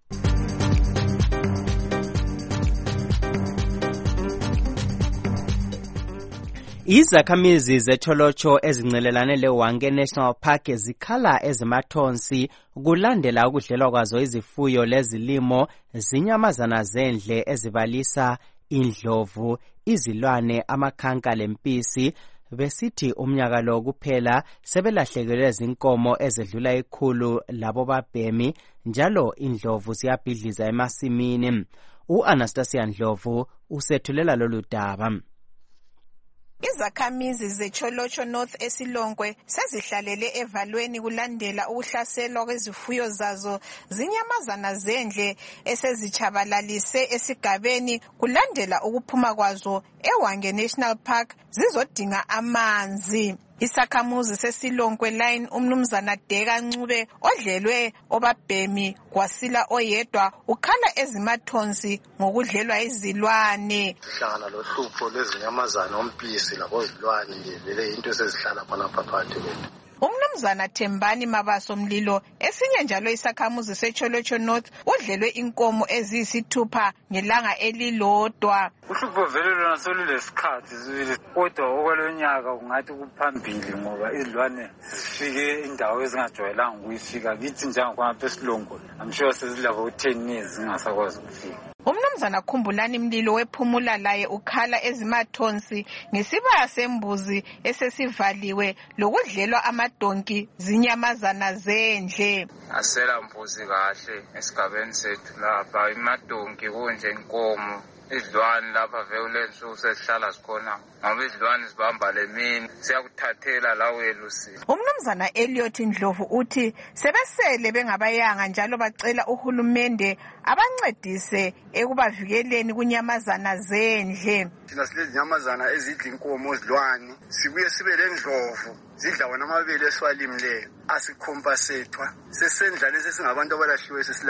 Izakhamizi zetholotsho ezincelelane le-Hwange National Park zikhala ezimathonsi kulandela ukudlelwa kwazo izifuyo lezilimo zinyamazana zendle ezibalisa indlovu, izilwane, amakhanka lempisi. Besithi umnyaka lo kuphela sebelahlekelwe zinkomo ezedlula ikhulu labo babhemi njalo indlovu ziyabhidliza emasimini. U-Anastasia Ndlovu usethulela lolu daba. Izakhamizi zeCholotsho North eSilongwe sezihlalele evalweni kulandela ukuhlaselwa kwezifuyo zazo zinyamazana zendle esezichabalalise esigabeni kulandela ukuphuma kwazo eHwange National Park zizodinga amanzi. Isakhamuzi seSilongwe line umnumzana Deka Ncube odlelwe obabhemi kwasila oyedwa ukhala ezimathonsi ngokudlelwa izilwane. Sihlangana lohlupho lwezinyamazana ompisi labozilwane nje vele into esezihlala khona phakathi kwethu. Umnumzana Thembani Mabaso Mlilo esinye njalo isakhamuzi seCholotsho North udlelwe inkomo eziyisithupha ngelanga elilodwa. Uhlupho vele lona solulesikhathi zibili kodwa okwalonyaka kungathi kuphambili ngoba izilwane zifike indawo ezingajwayelanga ukuyifika kithi njengakhona eSilongwe. I'm sure sezilapho u-ten years zingasakwazi ukufika. Umnumzana Khumbulani Mlilo wephumula laye ukhala ezimathonsi ngesibaya sembuzi esesivaliwe lokudlelwa amadonki zinyamazana zendle. Asela mbuzi kahle esigabeni sethu lapha imadonki kunje inkomo. Izilwane lapha vele lensuku sesihlala sikhona ngoba izilwane zibamba lemini siyakuthathela lawo elusini. Umnumzana Elliot Ndlovu uthi sebesele bengabayanga njalo bacela uhulumende abancedise ekubavikeleni kunyamazana zendle. Thina silezi nyamazana ezidla inkomo zilwane sibuye sibe lendlovu zidla wona amabele eswalimleyo asikhompasethwa sesendlane sesingabantu abalahliwe sesilamba.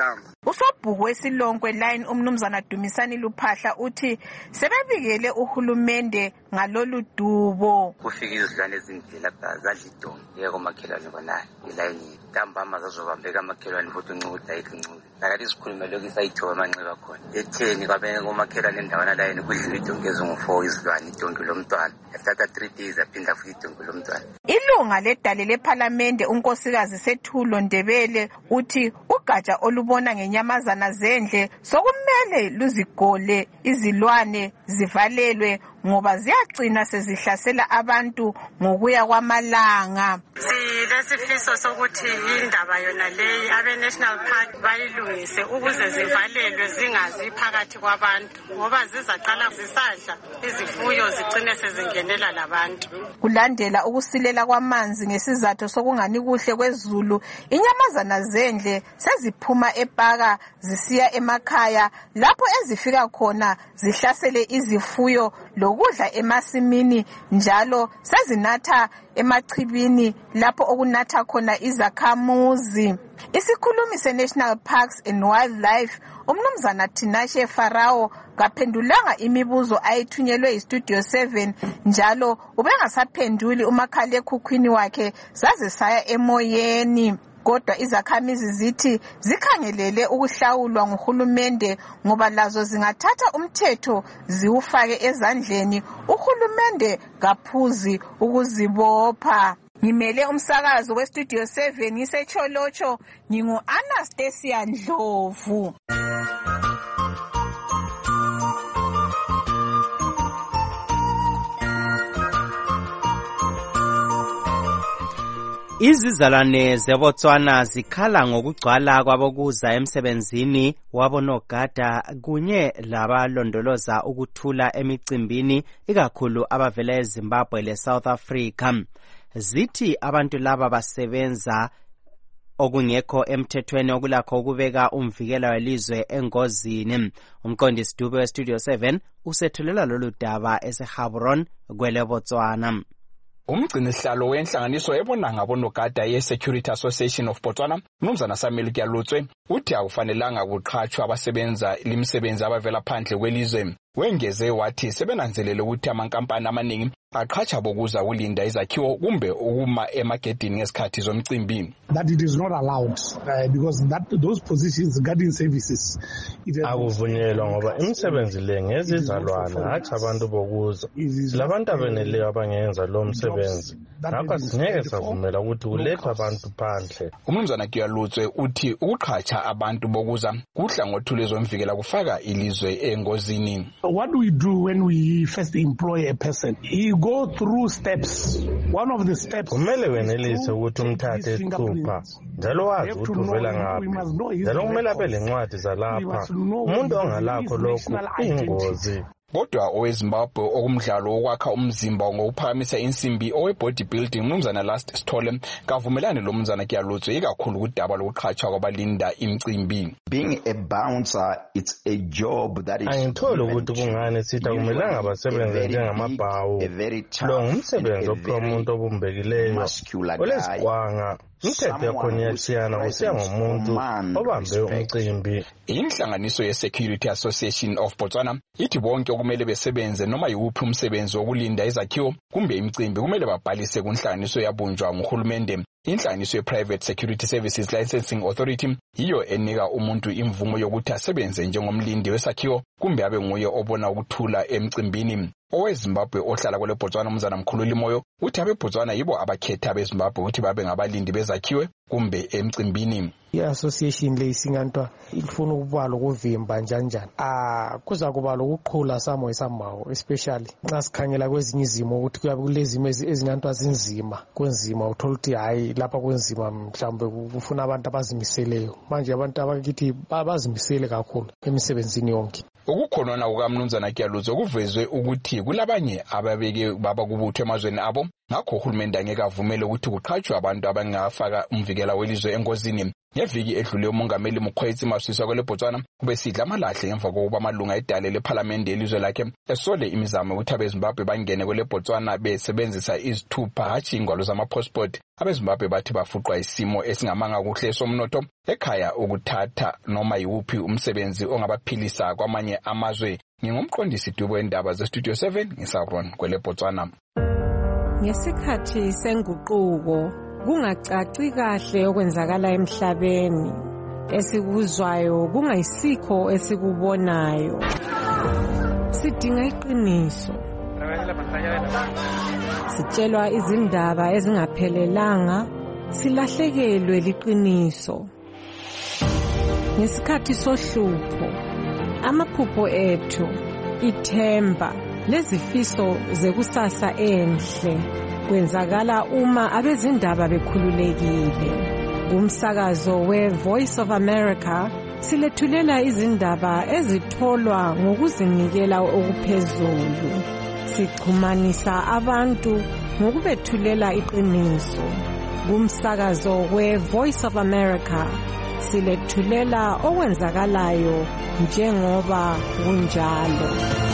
usobhuku wesilonke line umnumzana Dumisani Luphahla uthi sebebikele uhulumende ngalolu dubo. Kufika izilwane ezindlela lapha zadla idongo yeko makhelwane bonayo ilayini ntambama zazobambeka amakhelwane futhi uncuda ayincuda nakati isikhulume lokhu isayithoba amanxeba khona etheni kwabenge komakhelwane endawana layini kudlula idongo ezingu-four izilwane idongo lomntwana yathatha three days aphinda futhi idongo lomntwana. Ilunga ledale lephalamende unkosikazi Sethulo Ndebele uthi ugatsha olubona ngenyamazana zendle sokumele luzigole izilwane zivalelwe ngoba ziyagcina sezihlasela abantu ngokuya kwamalanga. Silesifiso sokuthi indaba yona leyi abe National Park bayilungise ukuze zivalelwe zingazi phakathi kwabantu ngoba zizaqala zisadla izifuyo zigcine sezingenela labantu. Kulandela ukusilela kwamanzi ngesizathu sokungani kuhle kwezulu, inyamazana zendle seziphuma epaka zisiya emakhaya lapho ezifika khona zihlasele izifuyo lokudla emasimini njalo sezinatha emachibini lapho okunatha khona izakhamuzi. Isikhulumi se-National Parks and Wildlife umnumzana Tinashe Farao kaphendulanga imibuzo ayithunyelwe iStudio seven njalo ubengasaphenduli umakhalekhukhwini wakhe zaze saya emoyeni. Kodwa izakhamizi zithi zikhangelele ukuhlawulwa nguhulumende ngoba lazo zingathatha umthetho ziwufake ezandleni uhulumende kaphuzi ukuzibopha. Ngimele umsakazo weStudio seven ngisecholocho ngingu Anastasia Ndlovu. Izizalwane zeBotswana zikhala ngokugcwala kwabokuza emsebenzini wabonogada kunye labalondoloza ukuthula emicimbini ikakhulu abavela eZimbabwe leSouth Africa. Zithi abantu laba basebenza okungekho emthethweni okulakho ukubeka umvikelo welizwe engozini. Umqondisi Dube weStudio seven usethulela lolu daba eseHaburon kweleBotswana. Umgcinisihlalo wenhlanganiso ebona ngabonogada ye-Security Association of Botswana, Mnumzana Samuel Kyalutswe, uthi akufanelanga kuqhatshwa abasebenza limsebenzi abavela phandle kwelizwe. Wengeze wathi sebenanzelele ukuthi amankampani amaningi aqhatsha bokuza kulinda izakhiwo kumbe ukuma emagedini ngesikhathi zomcimbi. That it is not allowed uh, because that those positions guarding services akuvunyelwa ngoba imisebenzi le ngezizalwane hathi abantu bokuza labantu abeneleyo abangenza lo msebenzi ngakho singeke savumela ukuthi kulethwe abantu phandle. Umnumzana Kyalutswe uthi ukuqhatsha abantu bokuza kuhla ngothule zomvikela kufaka ilizwe engozini. What do we do when we first employ a person? You go through steps. One of the steps kumele wenelise ukuthi umthathe isithupha njalo wazi ukuthi uvela ngaphi njalo kumele abe lencwadi zalapha. Umuntu ongalakho lokhu ingozi. Kodwa oweZimbabwe okumdlalo wokwakha umzimba ngokuphakamisa insimbi owe-bodybuilding Mnumzana Last Sithole kavumelane lo Mnumzana Kyalutswe ikakhulu kudaba lokuqhatshwa kwabalinda imicimbi. Being a bouncer, it's a job that is angitholi ukuthi kungani sithi akumelanga abasebenze njengamabhawu. Lo ngumsebenzi ophiwa umuntu obumbekileyo olesikwanga. Umthetho yakhona iyashiyana kusiya ngomuntu obambe umcimbi. Inhlanganiso ye-Security Association of Botswana ithi bonke okumele besebenze noma yiwuphi umsebenzi wokulinda izakhiwo kumbe imicimbi kumele babhalise kunhlanganiso yabunjwa nguhulumende. Inhlanganiso ye-Private Security Services Licensing Authority yiyo enika umuntu imvumo yokuthi asebenze njengomlindi wesakhiwo kumbe abe nguye obona ukuthula emcimbini. OweZimbabwe ohlala kwele Botswana Mnumzana Mkhululi Moyo uthi abeBotswana yibo abakhetha abeZimbabwe ukuthi babe ngabalindi bezakhiwe kumbe emcimbini. I-association le isingantwa ifuna ukuba lokuvimba njanjani. Ah kuza kuba lokuqhula samo esamawo especially nxa sikhangela kwezinye izimo ukuthi kuyabe kulezimo ezingantwa zinzima kwenzima uthola ukuthi hayi lapha kwenzima mhlawumbe kufuna abantu abazimiseleyo. Manje abantu abakithi bazimisele kakhulu emisebenzini yonke. Ukukhonona kukaMnumzana Kyalutswe kuvezwe ukuthi kulabanye ababeke baba kubuthwe emazweni abo ngakho uhulumende angeke avumele ukuthi kuqhatshwe abantu abangafaka umvikela welizwe engozini. ngeviki edlule umongameli Mokgweetsi Masisi kwele Botswana ubesidla amalahle emva kokuba amalunga edale lephalamende elizwe lakhe esole imizamo ukuthi abeZimbabwe bangene kwele Botswana besebenzisa izithupha hatshi ingwalo zama-passport. AbeZimbabwe bathi bafuqwa isimo esingamanga kuhle somnotho ekhaya ukuthatha noma yiwuphi umsebenzi ongabaphilisa kwamanye amazwe. Ngingumqondisi dubo endaba ze-Studio seven ngisabron kwele Botswana. Ngesikhathi senguquko kungacaci kahle okwenzakala emhlabeni, esikuzwayo kungayisikho esikubonayo. Sidinga iqiniso. Sitshelwa izindaba ezingaphelelanga, silahlekelwe liqiniso. Ngesikhathi sohlupho, amaphupho ethu, ithemba lezifiso zekusasa enhle kwenzakala uma abezindaba bekhululekile. Umsakazo we-Voice of America silethulela izindaba ezitholwa ngokuzinikela okuphezulu. Sixhumanisa abantu ngokubethulela iqiniso. Umsakazo we-Voice of America silethulela okwenzakalayo njengoba kunjalo.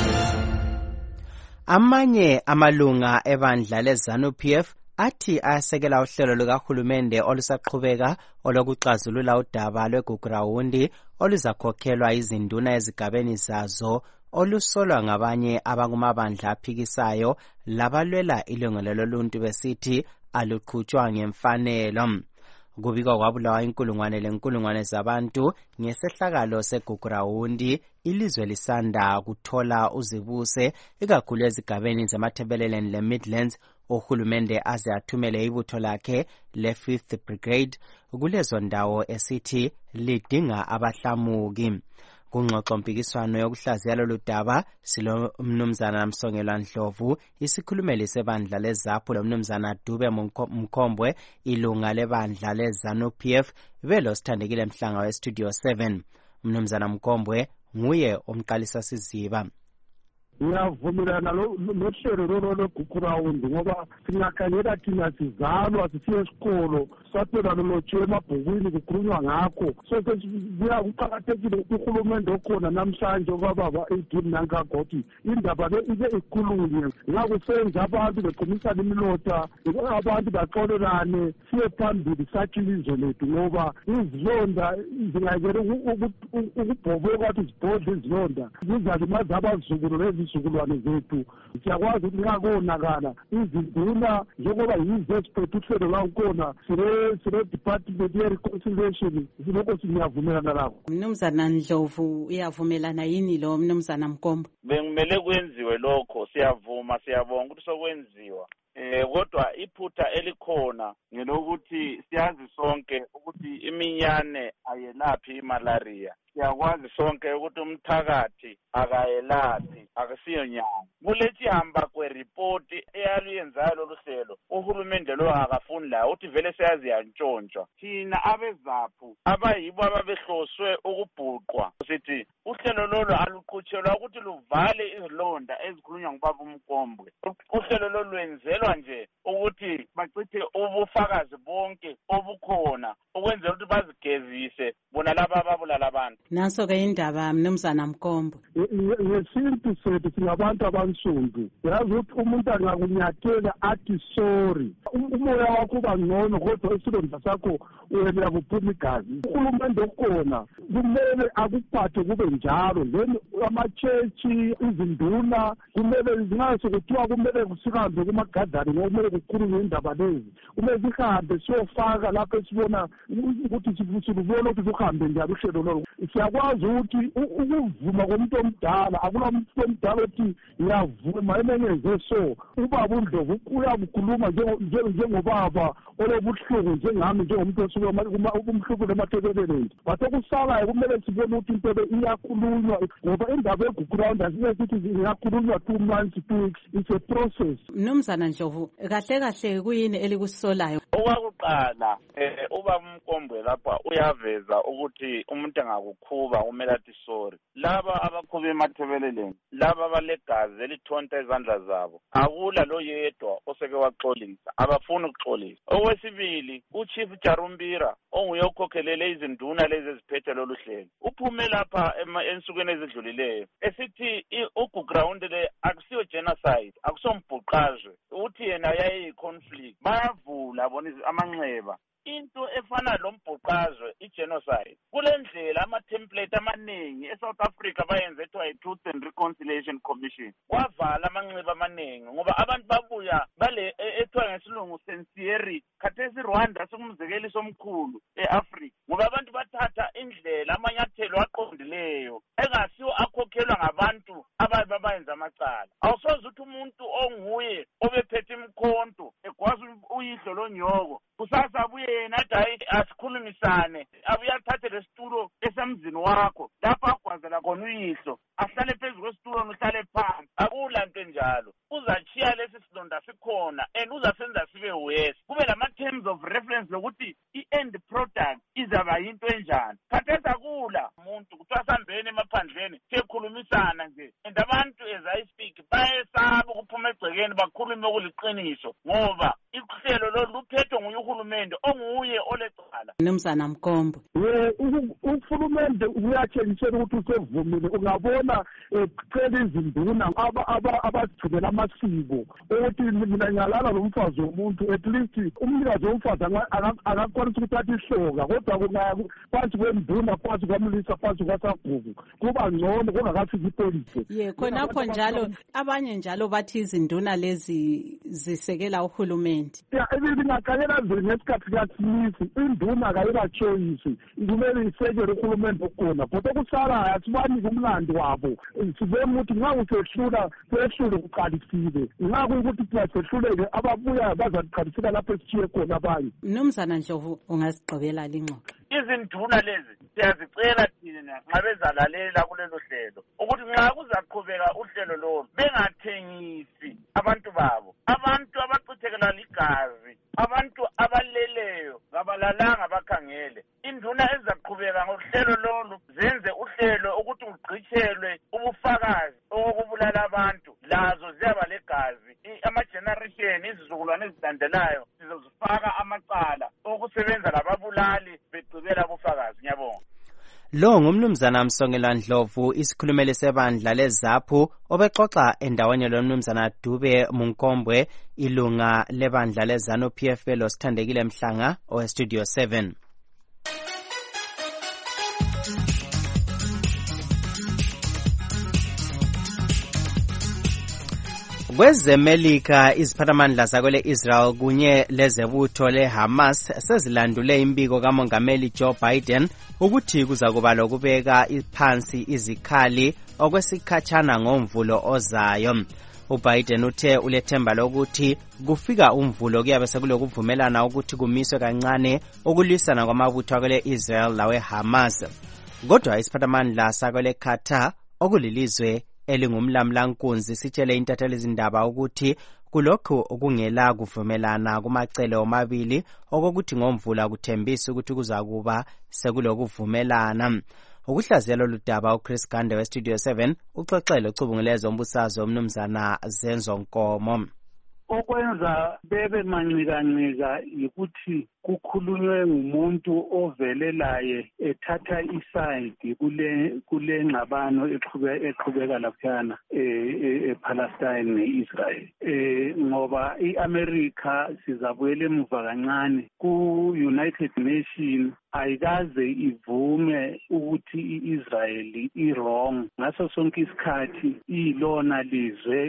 Amanye amalunga ebandla leZANU-P F athi ayasekela uhlelo lukahulumende olusaqhubeka olokuxazulula udaba lweGugurawundi oluzakhokhelwa izinduna ezigabeni zazo olusolwa ngabanye abakumabandla aphikisayo labalwela ilungelo loluntu besithi aluqhutshwa ngemfanelo. Kubikwa kwabulawa inkulungwane lenkulungwane zabantu ngesehlakalo segugurawundi, ilizwe lisanda kuthola uzibuse ikakhulu ezigabeni zamathebeleleni le-Midlands. Uhulumende aze athumele ibutho lakhe le-fifth Brigade kulezo ndawo esithi lidinga abahlamuki. Kungxoxo mpikiswano yokuhlaziya lolu daba silo mnumzana Msongelwa Ndlovu, isikhulumeli sebandla leZAPHU lomnumzana Dube Mkhombwe, ilunga lebandla leZANU-P F, velo sithandekile Mhlanga we-Studio seven. Mnumzana Mkhombwe nguye omqalisa siziba. Ngiyavumelana nohlelo lolo lweGugurawundi ngoba singakhangela thina sizalwa sisiye esikolo saphela lolotshiwe emabhukwini kukhulunywa ngakho. So kuqakathekile ukuthi uhulumende okhona namhlanje obaba eighteen nankagoti indaba le ibe ikhulunywe ngakusenza abantu beqinisana imilota abantu baxolelane siye phambili sakhe ilizwe lethu ngoba izilonda zingayekela ukubhoboka kwathi zibhodle izilonda zizalimaza abazukulu lezi izizukulwane zethu. Siyakwazi ukuthi nxa konakala izinduna njengoba yizo eziphethe uhlelo lwakhona sire department ye-reconciliation silokho siyavumelana lakho. Mnumzana Ndlovu uyavumelana yini lo Mnumzana Mkombo? Bengimele kwenziwe lokho, siyavuma siyabonga ukuthi sokwenziwa. Eh kodwa iphutha elikhona ngelokuthi siyazi sonke ukuthi iminyane ayelaphi imalaria. Siyakwazi sonke ukuthi umthakathi akayelaphi akusiyo nyanga. Kulethi hamba kwereport eyaluyenzayo lolu hlelo uhulumende lo akafuni la uthi vele siyazi yantshontshwa. Thina abeZAPHU abayibo ababehloswe ukubhuqwa sithi uhlelo lolo aluqhutshelwa ukuthi luvale izilonda ezikhulunywa ngubaba uMkombwe. Uhlelo lolu lwenzelwa nje ukuthi bachithe ubufakazi bonke obukhona ukwenzela ukuthi bazigezise bona laba ababulala abantu. Naso ke indaba Mnumzana Mkombo. Ngesintu sethu singabantu abansundu. Yazi ukuthi umuntu angakunyathela athi sorry. Umoya wakho bangcono kodwa isilonda sakho uyela kuphuma igazi. Uhulumende okhona kumele akuphathe kube njalo. Then amachechi izinduna kumele zingaso kuthiwa kumele kusihambe kumagadari kumele kukhulunywe indaba lezi. Kumele sihambe siyofaka lapho esibona ukuthi sibona ukuthi kuhambe njalo uhlelo lolo. Siyakwazi ukuthi ukuvuma komuntu omdala akula umuntu omdala othi ngiyavuma emenyenze so. Ubaba uNdlovu uyakukhuluma njengobaba olobuhlungu njengami njengomuntu osuke umhlupho lemathebeleleni. Bathe kusalayo kumele sibone ukuthi into le iyakhulunywa ngoba indaba yeGugurawundi asithi iyakhulunywa two months two weeks. It's a process. Mnumzana Ndlovu kahle kahle kuyini elikusolayo? Okwakuqala eh ubaba uMkombwe lapha uyaveza ukuthi umuntu angakukhuba kumele athi sorry. laba abakhuba emathebeleleni, laba abalegazi elithonta izandla zabo, akula lo yedwa oseke waxolisa, abafuni ukuxolisa. Okwesibili, uChief Jarumbira onguye okhokhelele izinduna lezi eziphethe lolu hlelo, uphume lapha ensukwini ezidlulileyo esithi uGuground le akusiyo genocide, akusombhuqazwe, uthi yena yayi-conflict, bayavula bona amanxeba. Into efana lombhuqazwe i-genocide kule ndlela ama-template amaningi e-South Africa bayenze ethiwa i-Truth and Reconciliation Commission kwavala amanxiba amaningi ngoba abantu babuya bale ethiwa ngesilungu sincere khathesi Rwanda sekumzekeliso omkhulu e-Africa ngoba abantu bathatha indlela amanyathelo aqondileyo engasiwo akhokhelwa ngabantu ababe bayenza amacala. Awusoze uthi umuntu onguye obephethe imkhonto egwaza uyihlo lonyoko kusasa abuye yena athi asikhulumisane abuye athathe lesitulo esemzini wakho lapho agwazela khona uyihlo ahlale phezu kwesitulo nohlale phansi. Akula nto enjalo, uzachiya lesi silonda sikhona and uzasenza sibe worse. Kube lama terms of reference lokuthi i-end product izaba yinto enjani. Khathesi akula umuntu kuthiwa sambeni emaphandleni siyekhulumisana nje and abantu as I speak bayesaba ukuphuma egcekeni bakhulume okuliqiniso ngoba ihlelo lolu luphethwe nguye uhulumende onguye olecala. Mnumzana Mkombo, uhulumende uyatshengisela ukuthi usevumile. Ungabona ecela izinduna abazigcinela amasiko ukuthi mina ngiyalala lomfazi womuntu, at least umnikazi womfazi akakwanisa ukuthatha ihloka kodwa kungaya phansi kwenduna, phansi kwamlisa, phansi kwasagugu kuba ngcono kungakafiki ipolisi. Ye khonapho njalo abanye njalo bathi izinduna lezi zisekela uhulumende. Ya ebingakalela nje ngesikhathi kaSmith induna kayela choice kumele isekele uhulumende okhona kodwa kusala asibani kumlandi wabo. Sibona ukuthi nxa usehlula sehlule kuqalisile, nxa kuyikuthi siyasehluleke ababuya bazaqalisela lapho esithiye khona abanye. Mnumzana Ndlovu ungasigqibela lingxoxo. Izinduna lezi siyazicela thina nxa bezalalela kulelo hlelo ukuthi nxa kuzaqhubeka uhlelo lolu bengathengisi abantu babo, abantu abachithekela ligazi, abantu abaleleyo ngabalalanga bakhangele. Induna ezaqhubeka ngohlelo lolu zenze uhlelo ukuthi ugqitshelwe ubufakazi okubulala abantu, lazo ziyaba legazi. Ama-generation izizukulwane ezilandelayo sizozifaka amacala okusebenza lababulali begcibela ubufakazi. Ngiyabonga. Lo ngumnumzana Msongela Ndlovu, isikhulumeli sebandla leZAPHU, obexoxa endaweni lomnumzana Dube Munkombwe, ilunga lebandla leZANU P F lo Sithandekile Mhlanga o Studio seven. Kwezemelika iziphathamandla zakwele Israel kunye lezebutho leHamas sezilandule imbiko kamongameli Joe Biden ukuthi kuza kuba lokubeka phansi izikhali okwesikhatshana ngomvulo ozayo. uBiden uthe ulethemba lokuthi kufika umvulo kuyabe sekulokuvumelana ukuthi kumiswe kancane ukulwisana kwamabutho akwele Israel lawe Hamas. Kodwa isiphathamandla sakwele Qatar okulilizwe elingumlamlankunzi sitshele intatheli izindaba ukuthi kulokhu okungela kuvumelana kumacele omabili okokuthi ngomvula kuthembisa ukuthi kuzakuba sekulokuvumelana. Ukuhlaziyela oludaba uChris Gande we Studio seven uxoxele ucubunguleza ombusazwe umnumzana Zenzo Nkomo. Okwenza bebe mancikancika yikuthi kukhulunywe ngumuntu ovelelaye ethatha iside kule kule ngxabano eqhubeka eqhubeka laphana ePalestine neIsrael. Eh ngoba iAmerica sizabuyela emuva kancane ku United Nations ayikaze ivume ukuthi iIsrael iwrong ngaso sonke isikhathi ilona lizwe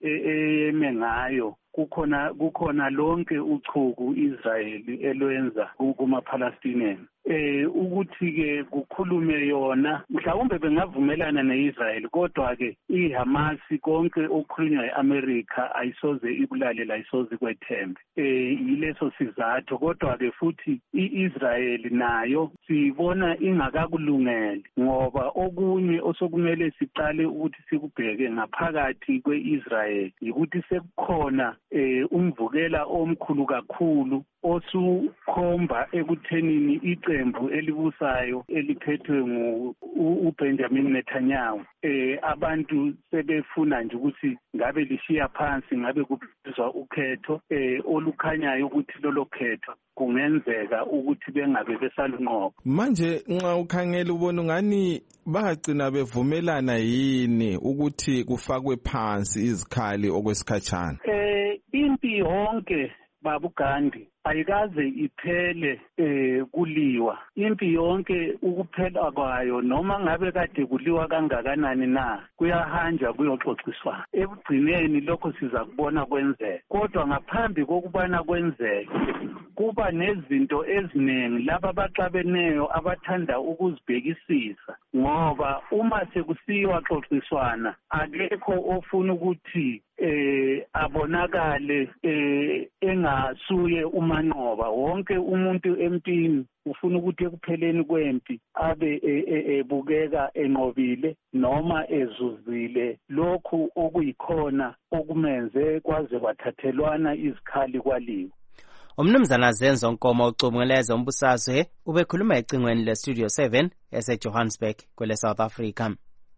eyeme ngayo. Kukhona kukhona lonke uchuku Israel elwenza kuma Palestinian. Eh ukuthi ke kukhulume yona mhlawumbe bengavumelana neIsrael kodwa ke iHamas konke okukhulunywa eAmerica ayisoze ibulale ayisoze kwethembe. Eh yileso sizathu kodwa ke futhi iIsrael nayo sibona ingakakulungele ngoba okunye osokumele siqale ukuthi sikubheke ngaphakathi kweIsrael ukuthi sekukhona eh umvukela omkhulu kakhulu osukhomba ekuthenini ice iqembu elibusayo eliphethwe ngu uBenjamin Netanyahu eh abantu sebefuna nje ukuthi ngabe lishiya phansi ngabe kuphezwa ukhetho eh olukhanyayo ukuthi lolo khetho kungenzeka ukuthi bengabe besalunqoba. Manje nxa ukhangela ubona ngani bagcina bevumelana yini ukuthi kufakwe phansi izikhali okwesikhatshana? Eh impi yonke babugandi ayikaze iphele eh kuliwa. Impi yonke ukuphela kwayo noma ngabe kade kuliwa kangakanani na kuyahanja kuyoxoxiswa. Ebugcineni lokho siza kubona kwenzeka. Kodwa ngaphambi kokubana kwenzeke kuba nezinto eziningi laba baxabeneyo abathanda ukuzibhekisisa ngoba uma sekusiwa xoxiswana akekho ofuna ukuthi eh abonakale eh engasuye umanqoba. Wonke umuntu empini ufuna ukuthi ekupheleni kwempi abe ebukeka enqobile noma ezuzile lokhu okuyikhona okumenze kwaze kwathathelwana izikhali kwaliwa. Umnumzana Zenzo Nkomo ucubunguleza umbusazwe ubekhuluma ecingweni le Studio seven ese Johannesburg kwele South Africa.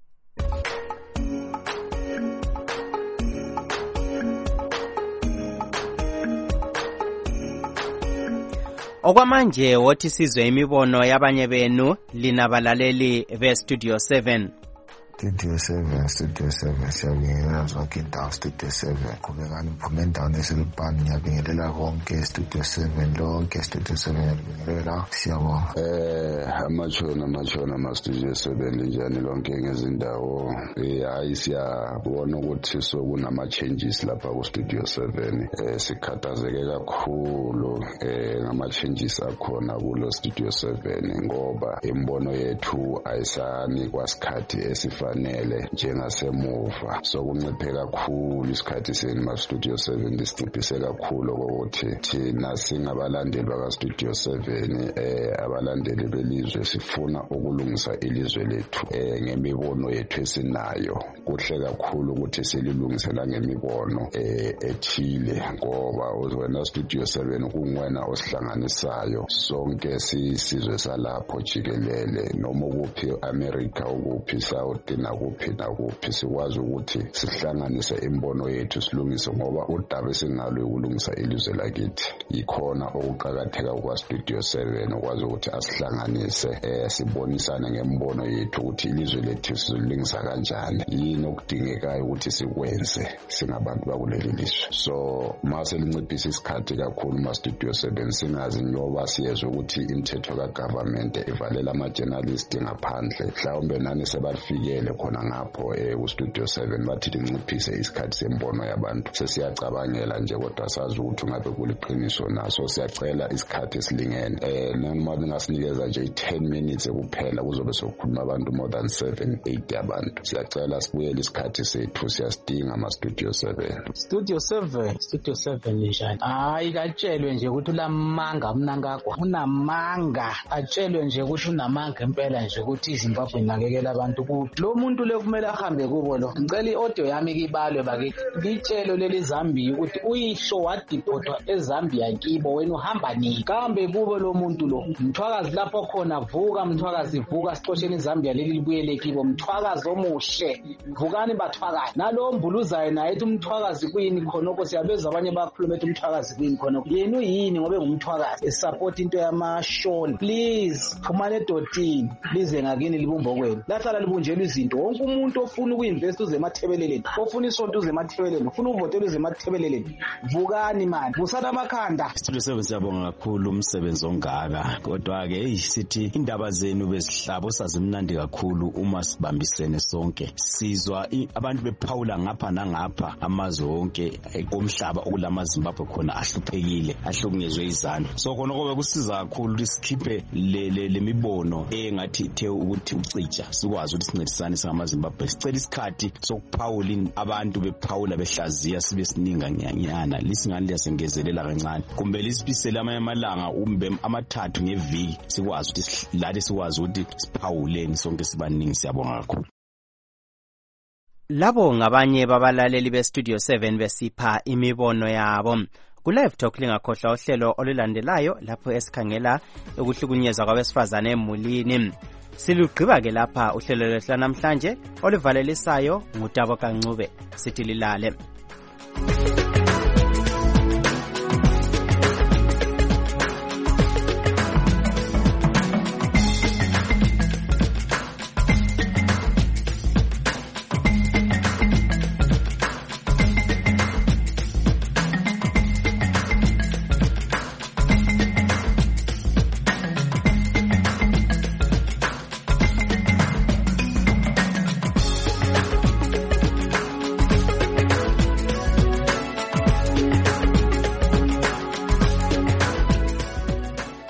Okwamanje wothi sizwe imibono yabanye benu linabalaleli be Studio seven. Studio seven, Studio seven, siyabingelela zonke indawo Studio seven. Qhubekani mphume endaweni eselibhani, ngiyabingelela konke Studio seven, lonke Studio seven ngiyabingelela. Siyabonga. Eh amachona amachona ma Studio seven linjani lonke ngezindawo. Eh hayi siyabona ukuthi sokunama changes lapha ku Studio seven. Eh sikhathazeke kakhulu eh ngama changes akhona kulo Studio seven ngoba imbono yethu ayisani kwasikhathi esifa fanele njengasemuva. So kunciphe kakhulu isikhathi seni ma Studio seven lisinciphise kakhulu ukuthi thina singabalandeli baka Studio seven eh abalandeli belizwe sifuna ukulungisa ilizwe lethu eh ngemibono yethu esinayo. Kuhle kakhulu ukuthi sililungise la ngemibono eh ethile ngoba wena Studio seven kungwena osihlanganisayo sonke sisizwe salapho jikelele noma kuphi America ukuphi South nakuphi nakuphi sikwazi ukuthi sihlanganise imbono yethu silungise ngoba udaba esinalo ukulungisa ilizwe lakithi. Ikhona okuqhakatheka kwa Studio seven ukwazi ukuthi asihlanganise eh sibonisane ngembono yethu ukuthi ilizwe lethu sizolungisa kanjani, yini okudingekayo ukuthi sikwenze singabantu bakuleli lizwe. So mase linciphisa isikhathi kakhulu ma Studio seven singazi nyoba siyezwe ukuthi imithetho ka government ivalela ama journalists ngaphandle mhlawumbe nani sebafikele khona ngapho eh ku Studio seven bathi linciphise isikhathi sembono yabantu. Sesiyacabangela nje kodwa sazi ukuthi ngabe kuliqiniso naso siyacela isikhathi esilingene eh noma ngasinikeza nje ten minutes kuphela kuzobe sokukhuluma abantu more than seven eight abantu. Siyacela sibuyele isikhathi sethu siyasidinga ama Studio seven. Studio seven Studio seven njani? Hayi katshelwe nje ukuthi ulamanga mnangagwa unamanga, atshelwe nje ukuthi unamanga impela nje ukuthi iZimbabwe inakekela abantu ku lo muntu le kumele ahambe kubo lo. Ngicela iaudio yami kibalwe bakithi litshelo leli Zambia ukuthi uyihlo wadipotwa eZambia kibo wena uhamba nini kambe kubo lo muntu lo. Mthwakazi lapho khona vuka mthwakazi vuka siqosheni iZambia leli libuyele kibo mthwakazi omuhle vukani bathwakazi nalo mbuluzayo naye ethi umthwakazi kuyini khonoko siyabeza abanye bakhuluma ethi umthwakazi kuyini khonoko yena uyini ngobe ngumthwakazi esupport into yamashoni. Please phumane edotini lize ngakini libumbo kwenu lahlala libunjelwe izinto. Wonke umuntu ofuna ukuinvest uze emathebeleleni ofuna isonto uze emathebeleleni ufuna uvotela uze emathebeleleni vukani manje busana amakhanda. Studio seven siyabonga kakhulu umsebenzi ongaka kodwa ke hey sithi indaba zenu bezihlabo sazimnandi kakhulu uma sibambisene sonke sizwa abantu bephawula ngapha nangapha amazwe wonke omhlaba okulama Zimbabwe khona ahluphekile ahlukunyezwe izandla. So khona kobe kusiza kakhulu lisikhiphe le le mibono engathi ithe ukuthi ucija sikwazi ukuthi sincedisane singama Zimbabwe. Sicela isikhathi sokuphawula abantu bephawula behlaziya sibe sininga nyanyana lisingani liyasengezelela kancane kumbe lisibisele amanye amalanga umbe amathathu ngeviki sikwazi ukuthi lade sikwazi ukuthi siphawuleni sonke sibaningi. Siyabonga kakhulu. Labo ngabanye babalaleli be Studio seven besipha imibono yabo. Ku-Live Talk lingakhohlwa uhlelo olulandelayo lapho esikhangela ukuhlukunyezwa kwabesifazane emulini. Silugqiba-ke lapha uhlelo lwethu namhlanje oluvalelisayo nguTabo Kancube. Sithi lilale.